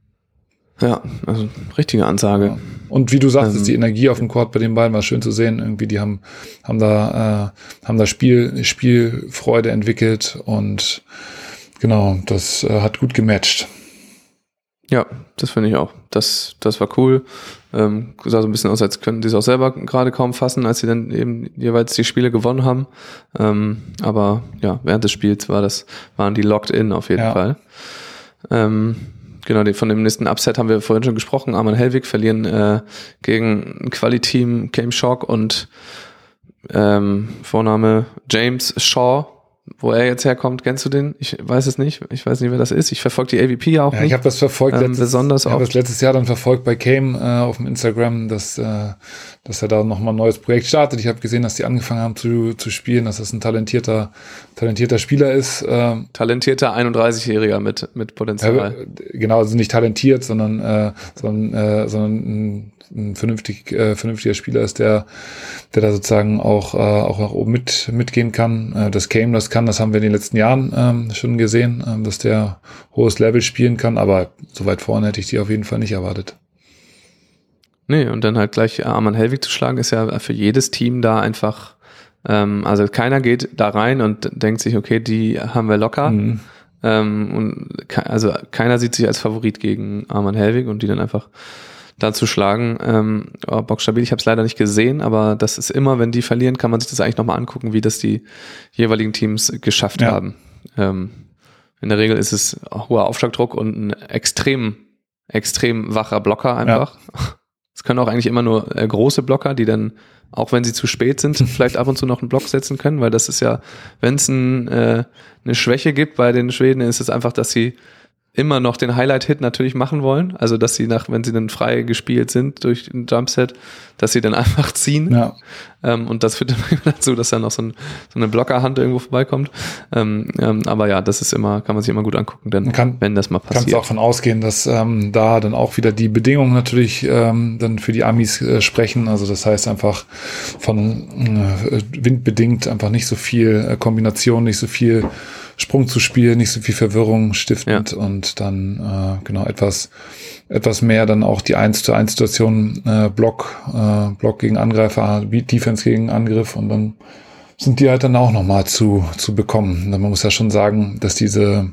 Ja, also richtige Ansage. Ja. Und wie du sagst, ähm, ist die Energie auf dem Court bei den beiden war schön zu sehen. Irgendwie, die haben, haben da, äh, haben da Spiel, Spielfreude entwickelt und genau, das äh, hat gut gematcht. Ja, das finde ich auch. Das, das war cool. Ähm, sah so ein bisschen aus, als könnten die es auch selber gerade kaum fassen, als sie dann eben jeweils die Spiele gewonnen haben. Ähm, aber ja, während des Spiels war das, waren die locked in auf jeden Ja. Fall. Ähm, genau, die, von dem nächsten Upset haben wir vorhin schon gesprochen. Arman Helwig verlieren äh, gegen ein Quali-Team Game Shock und ähm, Vorname James Shaw. Wo er jetzt herkommt, kennst du den? Ich weiß es nicht. Ich weiß nicht, wer das ist. Ich verfolge die A V P ja auch Ja, nicht. ich habe das verfolgt. Ähm, letztes, besonders ich habe auch. das letztes Jahr dann verfolgt bei Came äh, auf dem Instagram, dass, äh, dass er da nochmal ein neues Projekt startet. Ich habe gesehen, dass die angefangen haben zu, zu spielen, dass das ein talentierter, talentierter Spieler ist. Ähm, Talentierter einunddreißigjähriger mit, mit Potenzial. Äh, genau, also nicht talentiert, sondern, äh, sondern, äh, sondern ein, ein vernünftig, äh, vernünftiger Spieler ist, der, der da sozusagen auch, äh, auch nach oben mit, mitgehen kann. Äh, das Came, das kann, das haben wir in den letzten Jahren ähm, schon gesehen, ähm, dass der hohes Level spielen kann, aber so weit vorne hätte ich die auf jeden Fall nicht erwartet. Nee, und dann halt gleich Arman Helwig zu schlagen, ist ja für jedes Team da einfach, ähm, also keiner geht da rein und denkt sich, okay, die haben wir locker. Mhm. Ähm, und ke- also keiner sieht sich als Favorit gegen Arman Helwig und die dann einfach da zu schlagen. Ähm, oh, bockstabil, ich habe es leider nicht gesehen, aber das ist immer, wenn die verlieren, kann man sich das eigentlich nochmal angucken, wie das die jeweiligen Teams geschafft Ja. haben. Ähm, in der Regel ist es hoher Aufschlagdruck und ein extrem, extrem wacher Blocker einfach. Es können auch eigentlich immer nur äh, große Blocker, die dann, auch wenn sie zu spät sind, vielleicht ab und zu noch einen Block setzen können, weil das ist ja, wenn es ein, äh, eine Schwäche gibt bei den Schweden, ist es einfach, dass sie immer noch den Highlight-Hit natürlich machen wollen. Also, dass sie nach, wenn sie dann frei gespielt sind durch ein Jumpset, dass sie dann einfach ziehen. Ja. Ähm, und das führt dann immer dazu, dass dann noch so, ein, so eine Blockerhand irgendwo vorbeikommt. Ähm, ähm, aber ja, das ist immer, kann man sich immer gut angucken, denn kann, wenn das mal passiert. Kannst auch von ausgehen, dass ähm, da dann auch wieder die Bedingungen natürlich ähm, dann für die Amis äh, sprechen. Also das heißt einfach von äh, windbedingt einfach nicht so viel äh, Kombination, nicht so viel Sprung zu spielen, nicht so viel Verwirrung stiftend ja. und dann äh, genau etwas etwas mehr dann auch die eins zu eins Situation äh, Block äh, Block gegen Angreifer, Defense gegen Angriff und dann sind die halt dann auch nochmal zu zu bekommen. Man muss ja schon sagen, dass diese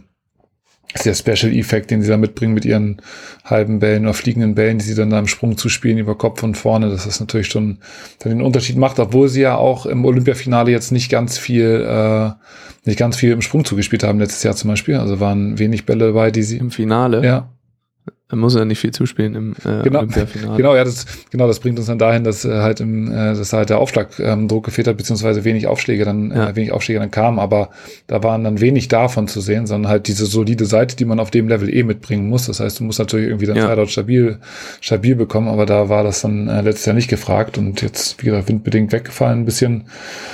der Special Effekt, den sie da mitbringen mit ihren halben Bällen oder fliegenden Bällen, die sie dann da im Sprung zuspielen über Kopf und vorne, dass das natürlich schon dann den Unterschied macht, obwohl sie ja auch im Olympiafinale jetzt nicht ganz viel, äh, nicht ganz viel im Sprung zugespielt haben letztes Jahr zum Beispiel. Also waren wenig Bälle dabei, die sie im Finale. Ja. Man muss ja nicht viel zuspielen im äh, genau, Olympiafinale. Genau, ja, das, genau, das bringt uns dann dahin, dass äh, halt im, äh, dass halt der Aufschlag ähm, Druck gefehlt hat, beziehungsweise wenig Aufschläge dann, ja. äh, wenig Aufschläge dann kamen, aber da waren dann wenig davon zu sehen, sondern halt diese solide Seite, die man auf dem Level eh mitbringen muss. Das heißt, du musst natürlich irgendwie dann ja. Sideout stabil, stabil bekommen, aber da war das dann äh, letztes Jahr nicht gefragt und jetzt, wie gesagt, windbedingt weggefallen ein bisschen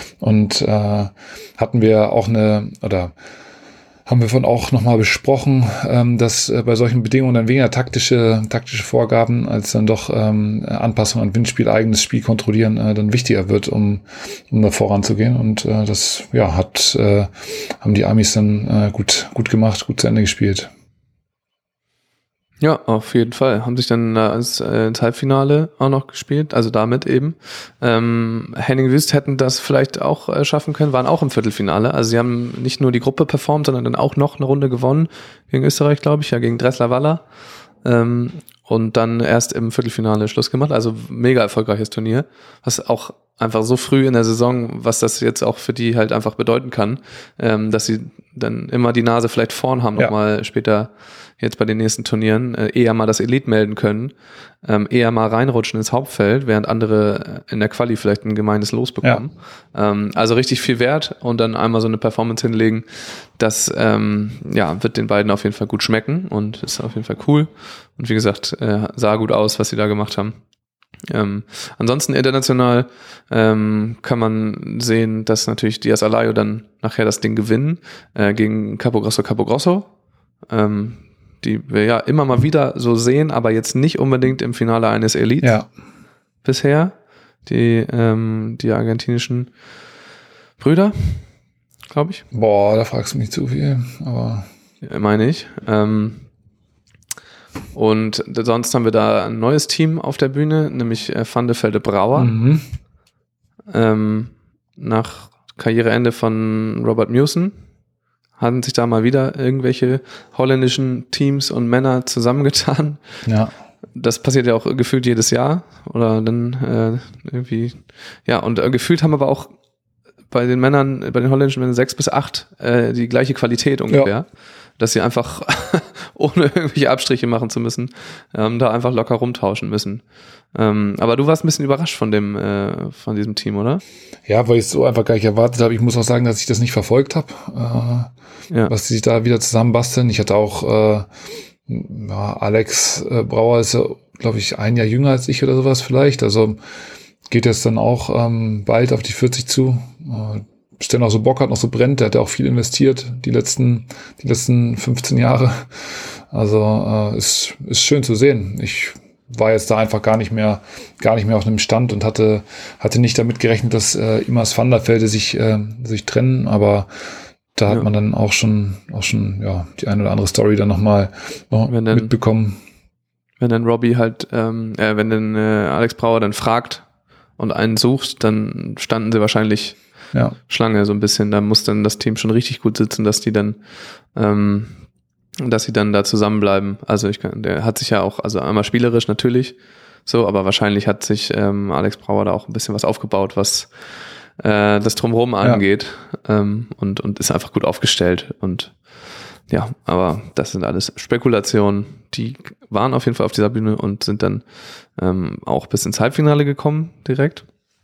und äh, hatten wir auch eine, oder haben wir von auch nochmal besprochen, ähm, dass äh, bei solchen Bedingungen dann weniger taktische taktische Vorgaben als dann doch ähm, Anpassung an Windspiel, eigenes Spiel kontrollieren, äh, dann wichtiger wird, um um da voranzugehen. Und äh, das ja hat äh, haben die Amis dann äh, gut gut gemacht, gut zu Ende gespielt. Ja, auf jeden Fall. Haben sich dann äh, ins, äh, ins Halbfinale auch noch gespielt, also damit eben. Ähm, Henning Wüst hätten das vielleicht auch äh, schaffen können, waren auch im Viertelfinale. Also sie haben nicht nur die Gruppe performt, sondern dann auch noch eine Runde gewonnen gegen Österreich, glaube ich, ja, gegen Dressler Waller. Ähm, und dann erst im Viertelfinale Schluss gemacht. Also mega erfolgreiches Turnier, was auch einfach so früh in der Saison, was das jetzt auch für die halt einfach bedeuten kann, ähm, dass sie dann immer die Nase vielleicht vorn haben, ja. nochmal später jetzt bei den nächsten Turnieren, äh, eher mal das Elite melden können, ähm, eher mal reinrutschen ins Hauptfeld, während andere in der Quali vielleicht ein gemeines Los bekommen. Ja. Ähm, also richtig viel wert und dann einmal so eine Performance hinlegen, das ähm, ja, wird den beiden auf jeden Fall gut schmecken und ist auf jeden Fall cool. Und wie gesagt, äh, sah gut aus, was sie da gemacht haben. Ähm, ansonsten international ähm, kann man sehen, dass natürlich Diaz Alayo dann nachher das Ding gewinnen äh, gegen Capogrosso Capogrosso, ähm, die wir ja immer mal wieder so sehen, aber jetzt nicht unbedingt im Finale eines Elite ja. bisher. Die, ähm, die argentinischen Brüder, glaube ich. Boah, da fragst du mich zu viel, aber ja, meine ich. Ähm, Und sonst haben wir da ein neues Team auf der Bühne, nämlich äh, Van de Velde Brouwer. Mhm. Ähm, nach Karriereende von Robert Mewson hatten sich da mal wieder irgendwelche holländischen Teams und Männer zusammengetan. Ja. Das passiert ja auch gefühlt jedes Jahr. Oder dann äh, irgendwie, ja, und äh, gefühlt haben aber auch bei den Männern, bei den holländischen Männern sechs bis acht äh, die gleiche Qualität ungefähr. Ja. Dass sie einfach, ohne irgendwelche Abstriche machen zu müssen, ähm, da einfach locker rumtauschen müssen. Ähm, aber du warst ein bisschen überrascht von dem, äh, von diesem Team, oder? Ja, weil ich es so einfach gar nicht erwartet habe. Ich muss auch sagen, dass ich das nicht verfolgt habe, äh, ja. was die sich da wieder zusammenbasteln. Ich hatte auch, äh, ja, Alex äh, Brauer ist ja, glaube ich, ein Jahr jünger als ich oder sowas vielleicht. Also geht jetzt dann auch ähm, bald auf die vierzig zu. Äh, Bis der noch so Bock hat, noch so brennt, der hat ja auch viel investiert, die letzten, die letzten fünfzehn Jahre. Also äh, ist, ist schön zu sehen. Ich war jetzt da einfach gar nicht mehr, gar nicht mehr auf einem Stand und hatte, hatte nicht damit gerechnet, dass äh, Imaz van der Velde sich, äh, sich trennen, aber da hat ja. man dann auch schon, auch schon, ja, die eine oder andere Story dann nochmal noch wenn mitbekommen. Dann, wenn dann Robbie halt, ähm, äh, wenn dann äh, Alex Brauer dann fragt und einen sucht, dann standen sie wahrscheinlich ja. Schlange so ein bisschen. Da muss dann das Team schon richtig gut sitzen, dass die dann, ähm, dass sie dann da zusammenbleiben. Also ich kann, der hat sich ja auch, also einmal spielerisch natürlich so, aber wahrscheinlich hat sich ähm, Alex Brauer da auch ein bisschen was aufgebaut, was äh, das Drumherum angeht, ja. ähm, und und ist einfach gut aufgestellt und ja, aber das sind alles Spekulationen. Die waren auf jeden Fall auf dieser Bühne und sind dann ähm, auch bis ins Halbfinale gekommen direkt.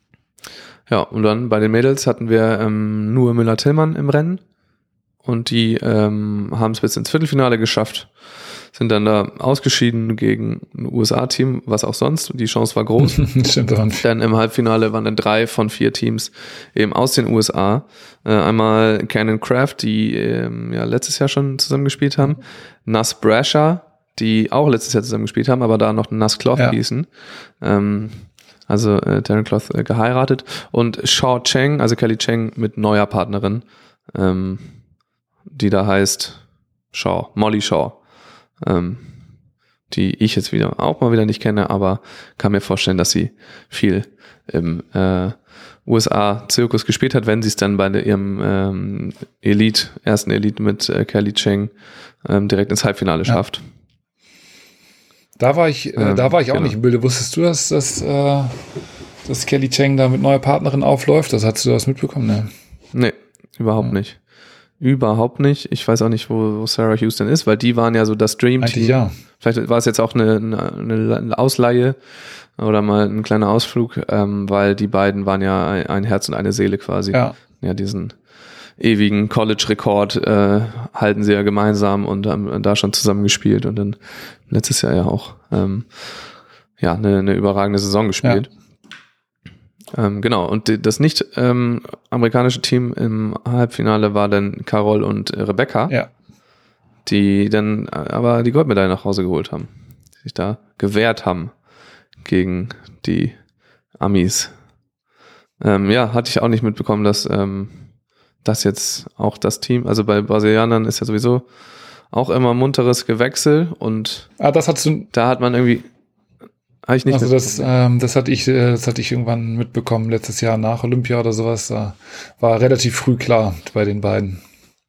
Ja, und dann bei den Mädels hatten wir ähm, nur Müller-Tillmann im Rennen und die ähm, haben es bis ins Viertelfinale geschafft, sind dann da ausgeschieden gegen ein U S A-Team, was auch sonst, die Chance war groß. Stimmt dran. Dann im Halbfinale waren dann drei von vier Teams eben aus den U S A. Äh, einmal Cannon Craft, die ähm, ja letztes Jahr schon zusammengespielt haben, Nass Brasher, die auch letztes Jahr zusammengespielt haben, aber da noch Nass Cloth ja. hießen. Ähm, Also äh, Darren Cloth äh, geheiratet und Shaw Cheng, also Kelly Cheng mit neuer Partnerin, ähm, die da heißt Shaw, Molly Shaw, ähm, die ich jetzt wieder auch mal wieder nicht kenne, aber kann mir vorstellen, dass sie viel im äh, U S A-Zirkus gespielt hat, wenn sie es dann bei ihrem ähm, Elite, ersten Elite mit äh, Kelly Cheng ähm, direkt ins Halbfinale ja. schafft. Da war ich, äh, ähm, da war ich auch genau. nicht im Bilde. Wusstest du, dass, dass, äh, dass Kelly Cheng da mit neuer Partnerin aufläuft? Das hast du das mitbekommen? Ne? Nee, überhaupt ja. nicht. Überhaupt nicht. Ich weiß auch nicht, wo, wo Sarah Houston ist, weil die waren ja so das Dream Team. Eigentlich ja. Vielleicht war es jetzt auch eine, eine, eine Ausleihe oder mal ein kleiner Ausflug, ähm, weil die beiden waren ja ein, ein Herz und eine Seele quasi. Ja. Ja, diesen ewigen College-Rekord äh, halten sie ja gemeinsam und haben da schon zusammen gespielt und dann letztes Jahr ja auch ähm, ja eine, eine überragende Saison gespielt. Ja. Ähm, genau, und die, das nicht ähm, amerikanische Team im Halbfinale war dann Carol und Rebecca, ja. die dann aber die Goldmedaille nach Hause geholt haben, die sich da gewehrt haben gegen die Amis. Ähm, ja, hatte ich auch nicht mitbekommen, dass ähm, das jetzt auch das Team, also bei Brasilianern ist ja sowieso auch immer munteres Gewechsel und ah, das hast du, da hat man irgendwie, habe ich nicht also das, ähm, das hatte ich, das hatte ich irgendwann mitbekommen, letztes Jahr nach Olympia oder sowas, da war relativ früh klar bei den beiden.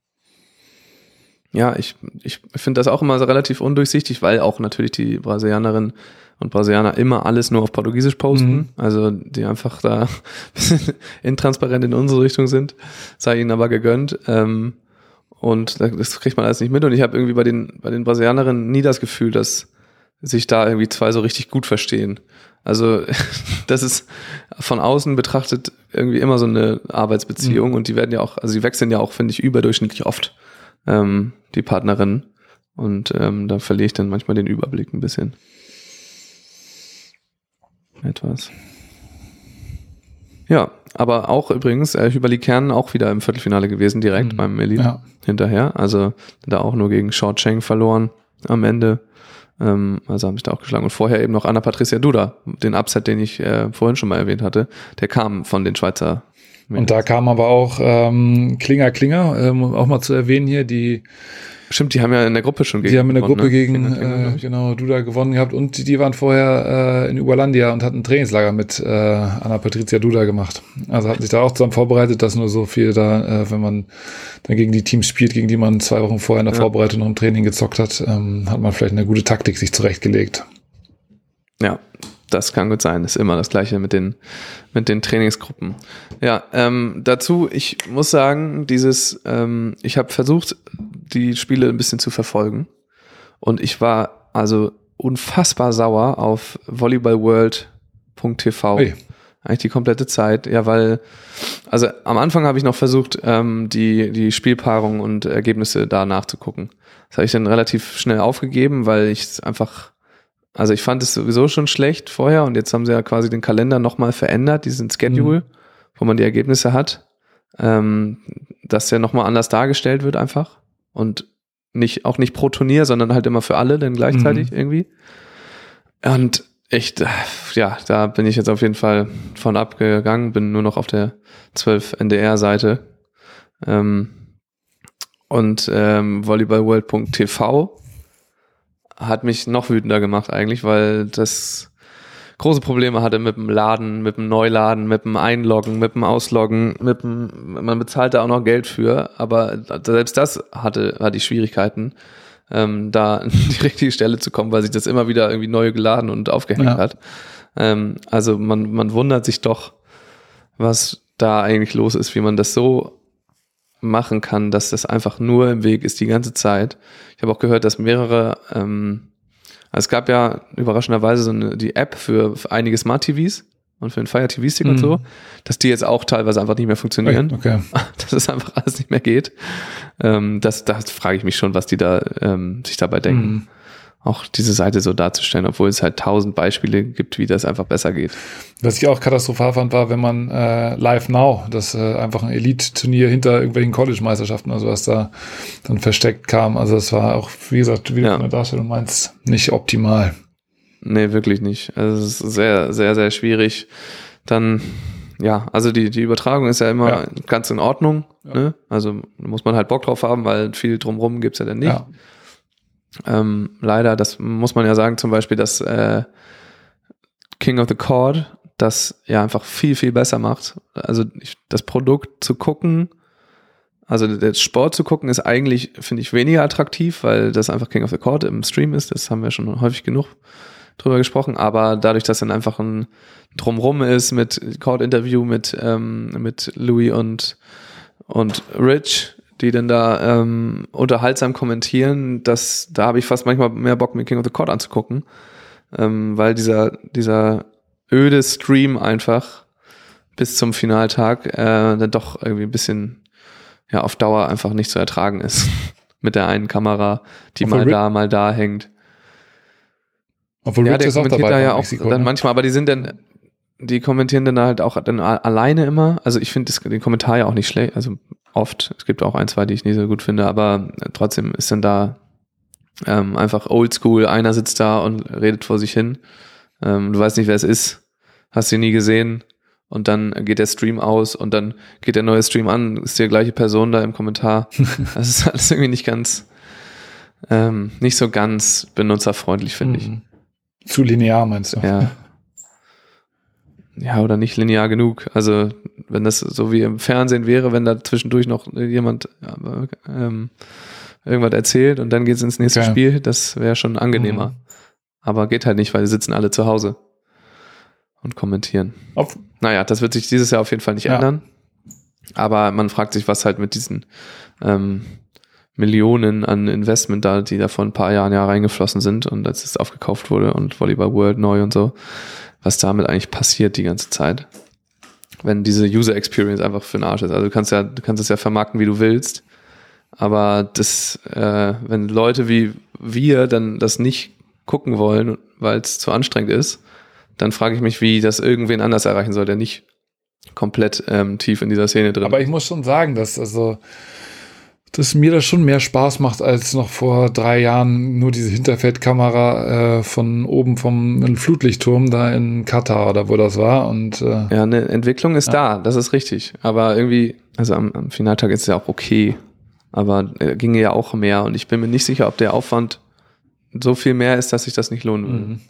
Ja, ich, ich finde das auch immer so relativ undurchsichtig, weil auch natürlich die Brasilianerinnen und Brasilianer immer alles nur auf Portugiesisch posten, mhm. also die einfach da ein bisschen intransparent in unsere Richtung sind, sei ihnen aber gegönnt, ähm, und das kriegt man alles nicht mit und ich habe irgendwie bei den, bei den Brasilianerinnen nie das Gefühl, dass sich da irgendwie zwei so richtig gut verstehen. Also das ist von außen betrachtet irgendwie immer so eine Arbeitsbeziehung, mhm. und die werden ja auch, also die wechseln ja auch, finde ich, überdurchschnittlich oft, ähm, die Partnerinnen, und ähm, da verliere ich dann manchmal den Überblick ein bisschen. Etwas. Ja, aber auch übrigens, äh, Hüberli Kern auch wieder im Viertelfinale gewesen, direkt mhm. beim Elite ja. hinterher, also da auch nur gegen Short Cheng verloren am Ende. Ähm, also habe ich da auch geschlagen. Und vorher eben noch Anna Patricia Duda, den Upset, den ich äh, vorhin schon mal erwähnt hatte, der kam von den Schweizer Mädels. Und da kam aber auch ähm, Klinger Klinger, ähm, auch mal zu erwähnen hier, die Stimmt, die haben ja in der Gruppe schon gegen Die haben in der gewonnen, Gruppe ne? gegen Klinger, äh, genau Duda gewonnen gehabt und die, die waren vorher äh, in Uberlandia und hatten ein Trainingslager mit äh, Anna Patricia Duda gemacht. Also hatten sich da auch zusammen vorbereitet, dass nur so viel da, äh, wenn man dann gegen die Teams spielt, gegen die man zwei Wochen vorher in der ja. Vorbereitung noch im Training gezockt hat, ähm, hat man vielleicht eine gute Taktik sich zurechtgelegt. Ja, das kann gut sein. Ist immer das Gleiche mit den, mit den Trainingsgruppen. Ja, ähm, dazu, ich muss sagen, dieses, ähm, ich habe versucht, die Spiele ein bisschen zu verfolgen. Und ich war also unfassbar sauer auf volleyballworld punkt t v. Hey. Eigentlich die komplette Zeit. Ja, weil, also am Anfang habe ich noch versucht, ähm, die, die Spielpaarung und Ergebnisse da nachzugucken. Das habe ich dann relativ schnell aufgegeben, weil ich es einfach, also ich fand es sowieso schon schlecht vorher und jetzt haben sie ja quasi den Kalender nochmal verändert, diesen Schedule, mhm. wo man die Ergebnisse hat, ähm, dass der nochmal anders dargestellt wird einfach und nicht, auch nicht pro Turnier, sondern halt immer für alle, dann gleichzeitig mhm. irgendwie. Und ich, ja, da bin ich jetzt auf jeden Fall von abgegangen, bin nur noch auf der zwölf N D R-Seite. Ähm, und ähm, volleyballworld punkt t v hat mich noch wütender gemacht eigentlich, weil das große Probleme hatte mit dem Laden, mit dem Neuladen, mit dem Einloggen, mit dem Ausloggen, mit dem, man bezahlt da auch noch Geld für, aber selbst das hatte, hatte ich Schwierigkeiten, ähm, da an die richtige Stelle zu kommen, weil sich das immer wieder irgendwie neu geladen und aufgehängt ja. hat. Ähm, also man, man wundert sich doch, was da eigentlich los ist, wie man das so machen kann, dass das einfach nur im Weg ist die ganze Zeit. Ich habe auch gehört, dass mehrere, ähm, also es gab ja überraschenderweise so eine, die App für, für einige Smart T Vs und für den Fire T V-Stick mhm. und so, dass die jetzt auch teilweise einfach nicht mehr funktionieren. Okay. Dass es einfach alles nicht mehr geht. Ähm, das, das frage ich mich schon, was die da ähm, sich dabei denken. Mhm. Auch diese Seite so darzustellen, obwohl es halt tausend Beispiele gibt, wie das einfach besser geht. Was ich auch katastrophal fand, war, wenn man äh, Live Now, das äh, einfach ein Elite-Turnier hinter irgendwelchen College-Meisterschaften oder sowas da dann versteckt kam. Also das war auch, wie gesagt, wie du von der Darstellung meinst, nicht optimal. Nee, wirklich nicht. Also es ist sehr, sehr, sehr schwierig. Dann, ja, also die, die Übertragung ist ja immer ja. ganz in Ordnung. Ja. Ne? Also muss man halt Bock drauf haben, weil viel drumrum gibt's ja dann nicht. Ja. Ähm, leider, das muss man ja sagen, zum Beispiel, dass äh, King of the Court das ja einfach viel, viel besser macht. Also ich, das Produkt zu gucken, also der Sport zu gucken, ist eigentlich, finde ich, weniger attraktiv, weil das einfach King of the Court im Stream ist. Das haben wir schon häufig genug drüber gesprochen. Aber dadurch, dass dann einfach ein Drumrum ist mit Court-Interview mit, ähm, mit Louis und, und Rich, die dann da ähm, unterhaltsam kommentieren, das, da habe ich fast manchmal mehr Bock, mir King of the Court anzugucken, ähm, weil dieser dieser öde Stream einfach bis zum Finaltag äh, dann doch irgendwie ein bisschen ja auf Dauer einfach nicht zu ertragen ist mit der einen Kamera, die Obwohl mal Rick, da, mal da hängt. Obwohl ja, Rick der ist kommentiert auch dabei da ja auch Mexiko, dann ne? manchmal, aber die sind dann die kommentieren dann halt auch dann alleine immer. Also ich finde den Kommentar ja auch nicht schlecht, also oft. Es gibt auch ein, zwei, die ich nicht so gut finde, aber trotzdem ist dann da ähm, einfach oldschool. Einer sitzt da und redet vor sich hin. Ähm, du weißt nicht, wer es ist, hast ihn nie gesehen und dann geht der Stream aus und dann geht der neue Stream an, ist die gleiche Person da im Kommentar. Das ist alles irgendwie nicht ganz ähm, nicht so ganz benutzerfreundlich, finde mhm. ich. Zu linear meinst du? Ja. Ja, oder nicht linear genug. Also wenn das so wie im Fernsehen wäre, wenn da zwischendurch noch jemand ähm, irgendwas erzählt und dann geht's ins nächste okay. Spiel, das wäre schon angenehmer. Mhm. Aber geht halt nicht, weil die sitzen alle zu Hause und kommentieren. Auf. Naja, das wird sich dieses Jahr auf jeden Fall nicht ja. ändern. Aber man fragt sich, was halt mit diesen ähm, Millionen an Investment da, die da vor ein paar Jahren ja reingeflossen sind und als es aufgekauft wurde und Volleyball World neu und so, was damit eigentlich passiert die ganze Zeit. Wenn diese User Experience einfach für den Arsch ist. Also du kannst ja, du kannst es ja vermarkten, wie du willst. Aber das, äh, wenn Leute wie wir dann das nicht gucken wollen, weil es zu anstrengend ist, dann frage ich mich, wie das irgendwen anders erreichen soll, der nicht komplett ähm, tief in dieser Szene drin ist. Aber ich muss schon sagen, dass also dass mir das schon mehr Spaß macht, als noch vor drei Jahren nur diese Hinterfeldkamera äh, von oben vom Flutlichtturm da in Katar oder wo das war. Und äh, ja, eine Entwicklung ist ja. da, das ist richtig. Aber irgendwie, also am, am Finaltag ist es ja auch okay. Aber äh, ginge ja auch mehr. Und ich bin mir nicht sicher, ob der Aufwand so viel mehr ist, dass sich das nicht lohnen würde. Mhm.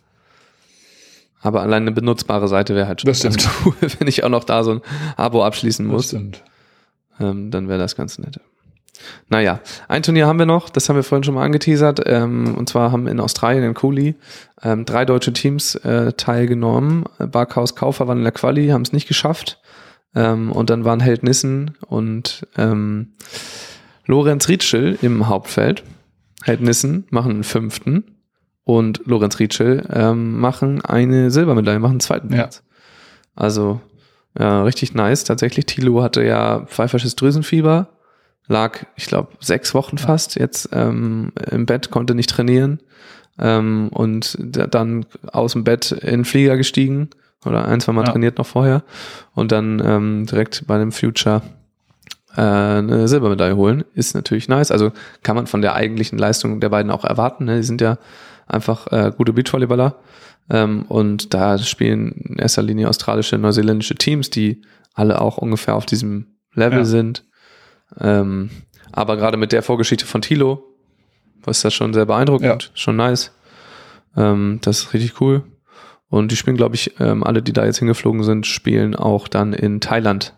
Aber allein eine benutzbare Seite wäre halt schon das ganz cool, wenn ich auch noch da so ein Abo abschließen muss. Das stimmt. Ähm, dann wäre das ganz nett. Naja, ein Turnier haben wir noch, das haben wir vorhin schon mal angeteasert, ähm, und zwar haben in Australien, in Cooley, ähm, drei deutsche Teams äh, teilgenommen. Barkhaus Kaufer waren in der Quali, haben es nicht geschafft, ähm, und dann waren Held Nissen und ähm, Lorenz Rietschel im Hauptfeld. Held Nissen machen einen fünften und Lorenz Rietschel ähm, machen eine Silbermedaille, machen einen zweiten Platz. Ja. Also ja, richtig nice, tatsächlich. Thilo hatte ja pfeifersches Drüsenfieber, lag, ich glaube, sechs Wochen fast jetzt ähm, im Bett, konnte nicht trainieren ähm, und dann aus dem Bett in den Flieger gestiegen oder ein, zwei Mal ja. trainiert noch vorher und dann ähm, direkt bei dem Future äh, eine Silbermedaille holen. Ist natürlich nice, also kann man von der eigentlichen Leistung der beiden auch erwarten. Ne? Die sind ja einfach äh, gute Beachvolleyballer ähm, und da spielen in erster Linie australische, neuseeländische Teams, die alle auch ungefähr auf diesem Level ja. sind. Ähm, aber gerade mit der Vorgeschichte von Thilo ist das schon sehr beeindruckend, ja. schon nice. Ähm, das ist richtig cool. Und die spielen, glaube ich, ähm, alle, die da jetzt hingeflogen sind, spielen auch dann in Thailand.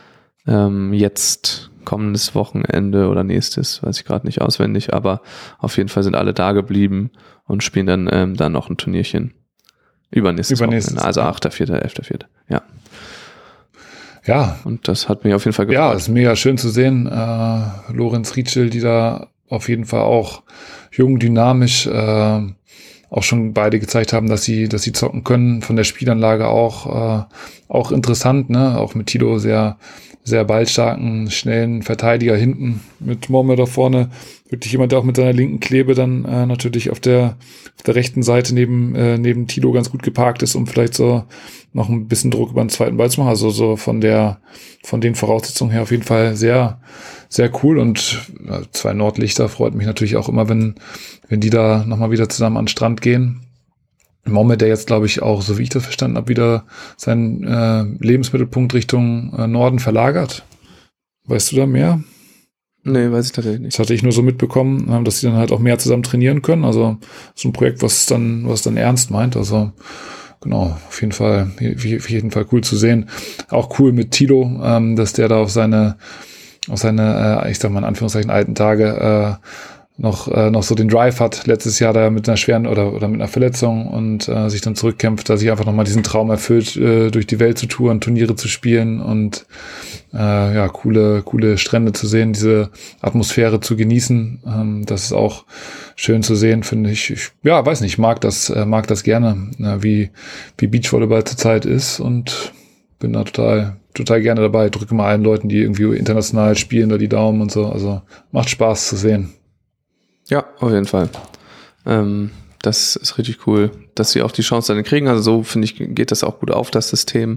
Ähm, jetzt kommendes Wochenende oder nächstes, weiß ich gerade nicht auswendig, aber auf jeden Fall sind alle da geblieben und spielen dann ähm, dann noch ein Turnierchen übernächstes Übernächstes, Wochenende. Also achter vierter elfter vierter Ja. Ja. Und das hat mich auf jeden Fall gefreut. Ja, ist mega schön zu sehen. Äh, Lorenz Rietschel, die da auf jeden Fall auch jung, dynamisch, äh, auch schon beide gezeigt haben, dass sie, dass sie zocken können. Von der Spielanlage auch, äh, auch interessant, ne? Auch mit Tilo sehr, sehr ballstarken, schnellen Verteidiger hinten mit Mohamed da vorne. Wirklich jemand, der auch mit seiner linken Klebe dann äh, natürlich auf der, auf der rechten Seite neben, äh, neben Tilo ganz gut geparkt ist, um vielleicht so noch ein bisschen Druck über den zweiten Ball zu machen. Also so von der, von den Voraussetzungen her auf jeden Fall sehr, sehr cool. Und äh, zwei Nordlichter freut mich natürlich auch immer, wenn, wenn die da nochmal wieder zusammen an den Strand gehen. Mohamed, der jetzt, glaube ich, auch, so wie ich das verstanden habe, wieder seinen äh, Lebensmittelpunkt Richtung äh, Norden verlagert. Weißt du da mehr? Nee, weiß ich tatsächlich nicht. Das hatte ich nur so mitbekommen, dass sie dann halt auch mehr zusammen trainieren können. Also so ein Projekt, was dann, was dann ernst meint. Also genau, auf jeden Fall, auf jeden Fall cool zu sehen. Auch cool mit Tilo, ähm, dass der da auf seine, auf seine, äh, ich sag mal in Anführungszeichen alten Tage äh, noch äh, noch so den Drive hat, letztes Jahr da mit einer schweren oder oder mit einer Verletzung und äh, sich dann zurückkämpft, dass sich einfach nochmal diesen Traum erfüllt, äh, durch die Welt zu touren, Turniere zu spielen und äh, ja, coole coole Strände zu sehen, diese Atmosphäre zu genießen. Ähm, das ist auch schön zu sehen, finde ich. Ich ja, weiß nicht, mag das äh, mag das gerne, äh, wie wie Beachvolleyball zurzeit ist und bin da total total gerne dabei. Drücke mal allen Leuten, die irgendwie international spielen, da die Daumen und so. Also macht Spaß zu sehen. Ja, auf jeden Fall. Ähm, das ist richtig cool, dass sie auch die Chance dann kriegen. Also so, finde ich, geht das auch gut auf, das System.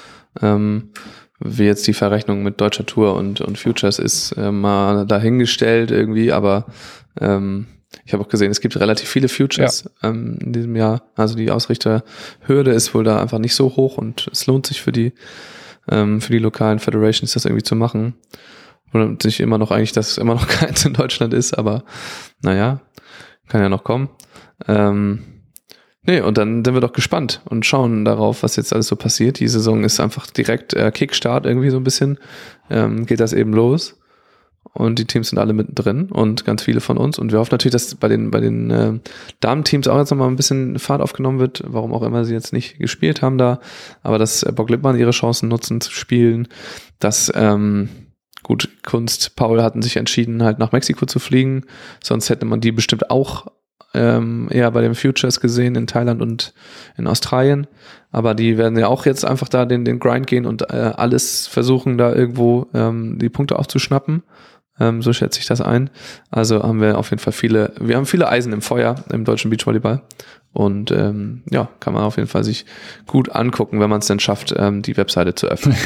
Ähm, wie jetzt die Verrechnung mit Deutscher Tour und, und Futures ist äh, mal dahingestellt irgendwie, aber ähm, ich habe auch gesehen, es gibt relativ viele Futures ja. ähm, in diesem Jahr. Also die Ausrichterhürde ist wohl da einfach nicht so hoch und es lohnt sich für die, ähm, für die lokalen Federations das irgendwie zu machen. Und sich immer noch eigentlich, dass es immer noch keins in Deutschland ist, aber naja. kann ja noch kommen. Ähm, nee, und dann sind wir doch gespannt und schauen darauf, was jetzt alles so passiert. Die Saison ist einfach direkt äh, Kickstart irgendwie so ein bisschen, ähm, geht das eben los. Und die Teams sind alle mittendrin und ganz viele von uns. Und wir hoffen natürlich, dass bei den bei den äh, Damen-Teams auch jetzt nochmal ein bisschen Fahrt aufgenommen wird, warum auch immer sie jetzt nicht gespielt haben da. Aber dass äh, Bock Lippmann ihre Chancen nutzen zu spielen. Dass, ähm, gut, Kunst, Paul hatten sich entschieden, halt nach Mexiko zu fliegen. Sonst hätte man die bestimmt auch ähm, eher bei den Futures gesehen in Thailand und in Australien. Aber die werden ja auch jetzt einfach da den, den Grind gehen und äh, alles versuchen, da irgendwo ähm, die Punkte aufzuschnappen. Ähm, so schätze ich das ein. Also haben wir auf jeden Fall viele, wir haben viele Eisen im Feuer im deutschen Beachvolleyball. Und ähm, ja, kann man auf jeden Fall sich gut angucken, wenn man es denn schafft, ähm, die Webseite zu öffnen.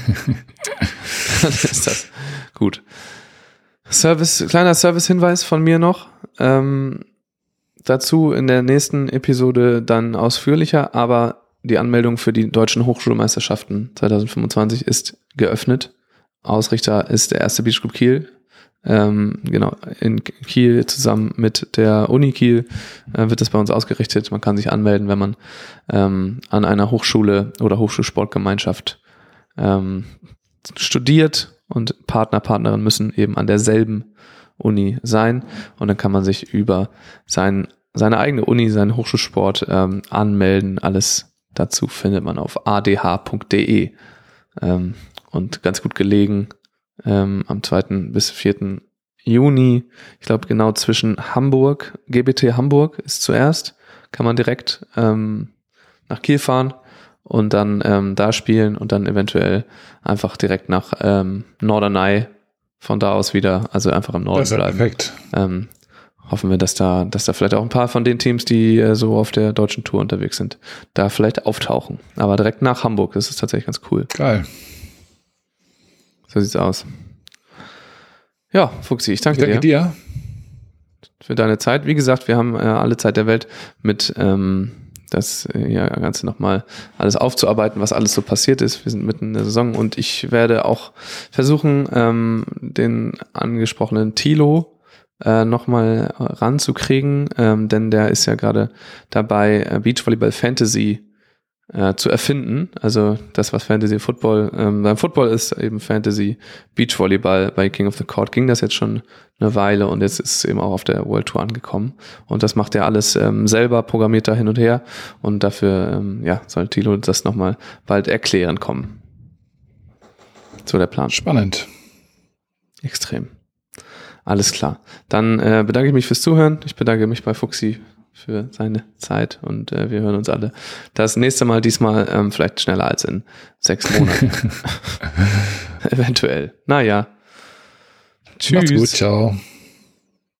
Dann ist das gut. Service, kleiner Service-Hinweis von mir noch. Ähm, dazu in der nächsten Episode dann ausführlicher, aber die Anmeldung für die deutschen Hochschulmeisterschaften zwanzig fünfundzwanzig ist geöffnet. Ausrichter ist der erste Beach Group Kiel. Ähm, genau, in Kiel zusammen mit der Uni Kiel äh, wird das bei uns ausgerichtet. Man kann sich anmelden, wenn man ähm, an einer Hochschule oder Hochschulsportgemeinschaft ähm, studiert, und Partner, Partnerin müssen eben an derselben Uni sein, und dann kann man sich über sein, seine eigene Uni, seinen Hochschulsport ähm, anmelden. Alles dazu findet man auf a d h punkt d e ähm, und ganz gut gelegen ähm, am zweiten bis vierten Juni, ich glaube genau zwischen Hamburg, G B T Hamburg ist zuerst, kann man direkt ähm, nach Kiel fahren und dann ähm, da spielen und dann eventuell einfach direkt nach ähm, Norderney von da aus wieder, also einfach im Norden bleiben. Perfekt. Ähm, hoffen wir, dass da, dass da vielleicht auch ein paar von den Teams, die äh, so auf der deutschen Tour unterwegs sind, da vielleicht auftauchen. Aber direkt nach Hamburg, das ist tatsächlich ganz cool. Geil. So sieht's aus. Ja, Fuchsi, ich danke, ich danke dir. dir für deine Zeit. Wie gesagt, wir haben äh, alle Zeit der Welt mit ähm, das äh, ja, Ganze nochmal alles aufzuarbeiten, was alles so passiert ist. Wir sind mitten in der Saison und ich werde auch versuchen, ähm, den angesprochenen Thilo äh, nochmal ranzukriegen, ähm, denn der ist ja gerade dabei, äh, Beachvolleyball Fantasy äh, zu erfinden. Also das, was Fantasy Football, ähm, beim Football ist eben Fantasy Beachvolleyball. Bei King of the Court ging das jetzt schon eine Weile und jetzt ist es eben auch auf der World Tour angekommen. Und das macht er alles ähm, selber, programmiert da hin und her. Und dafür ähm, ja, soll Thilo das nochmal bald erklären kommen. So der Plan. Spannend. Extrem. Alles klar. Dann äh, bedanke ich mich fürs Zuhören. Ich bedanke mich bei Fuchsi für seine Zeit und äh, wir hören uns alle das nächste Mal, diesmal ähm, vielleicht schneller als in sechs Monaten. Eventuell. Naja. Tschüss. Macht's gut, ciao.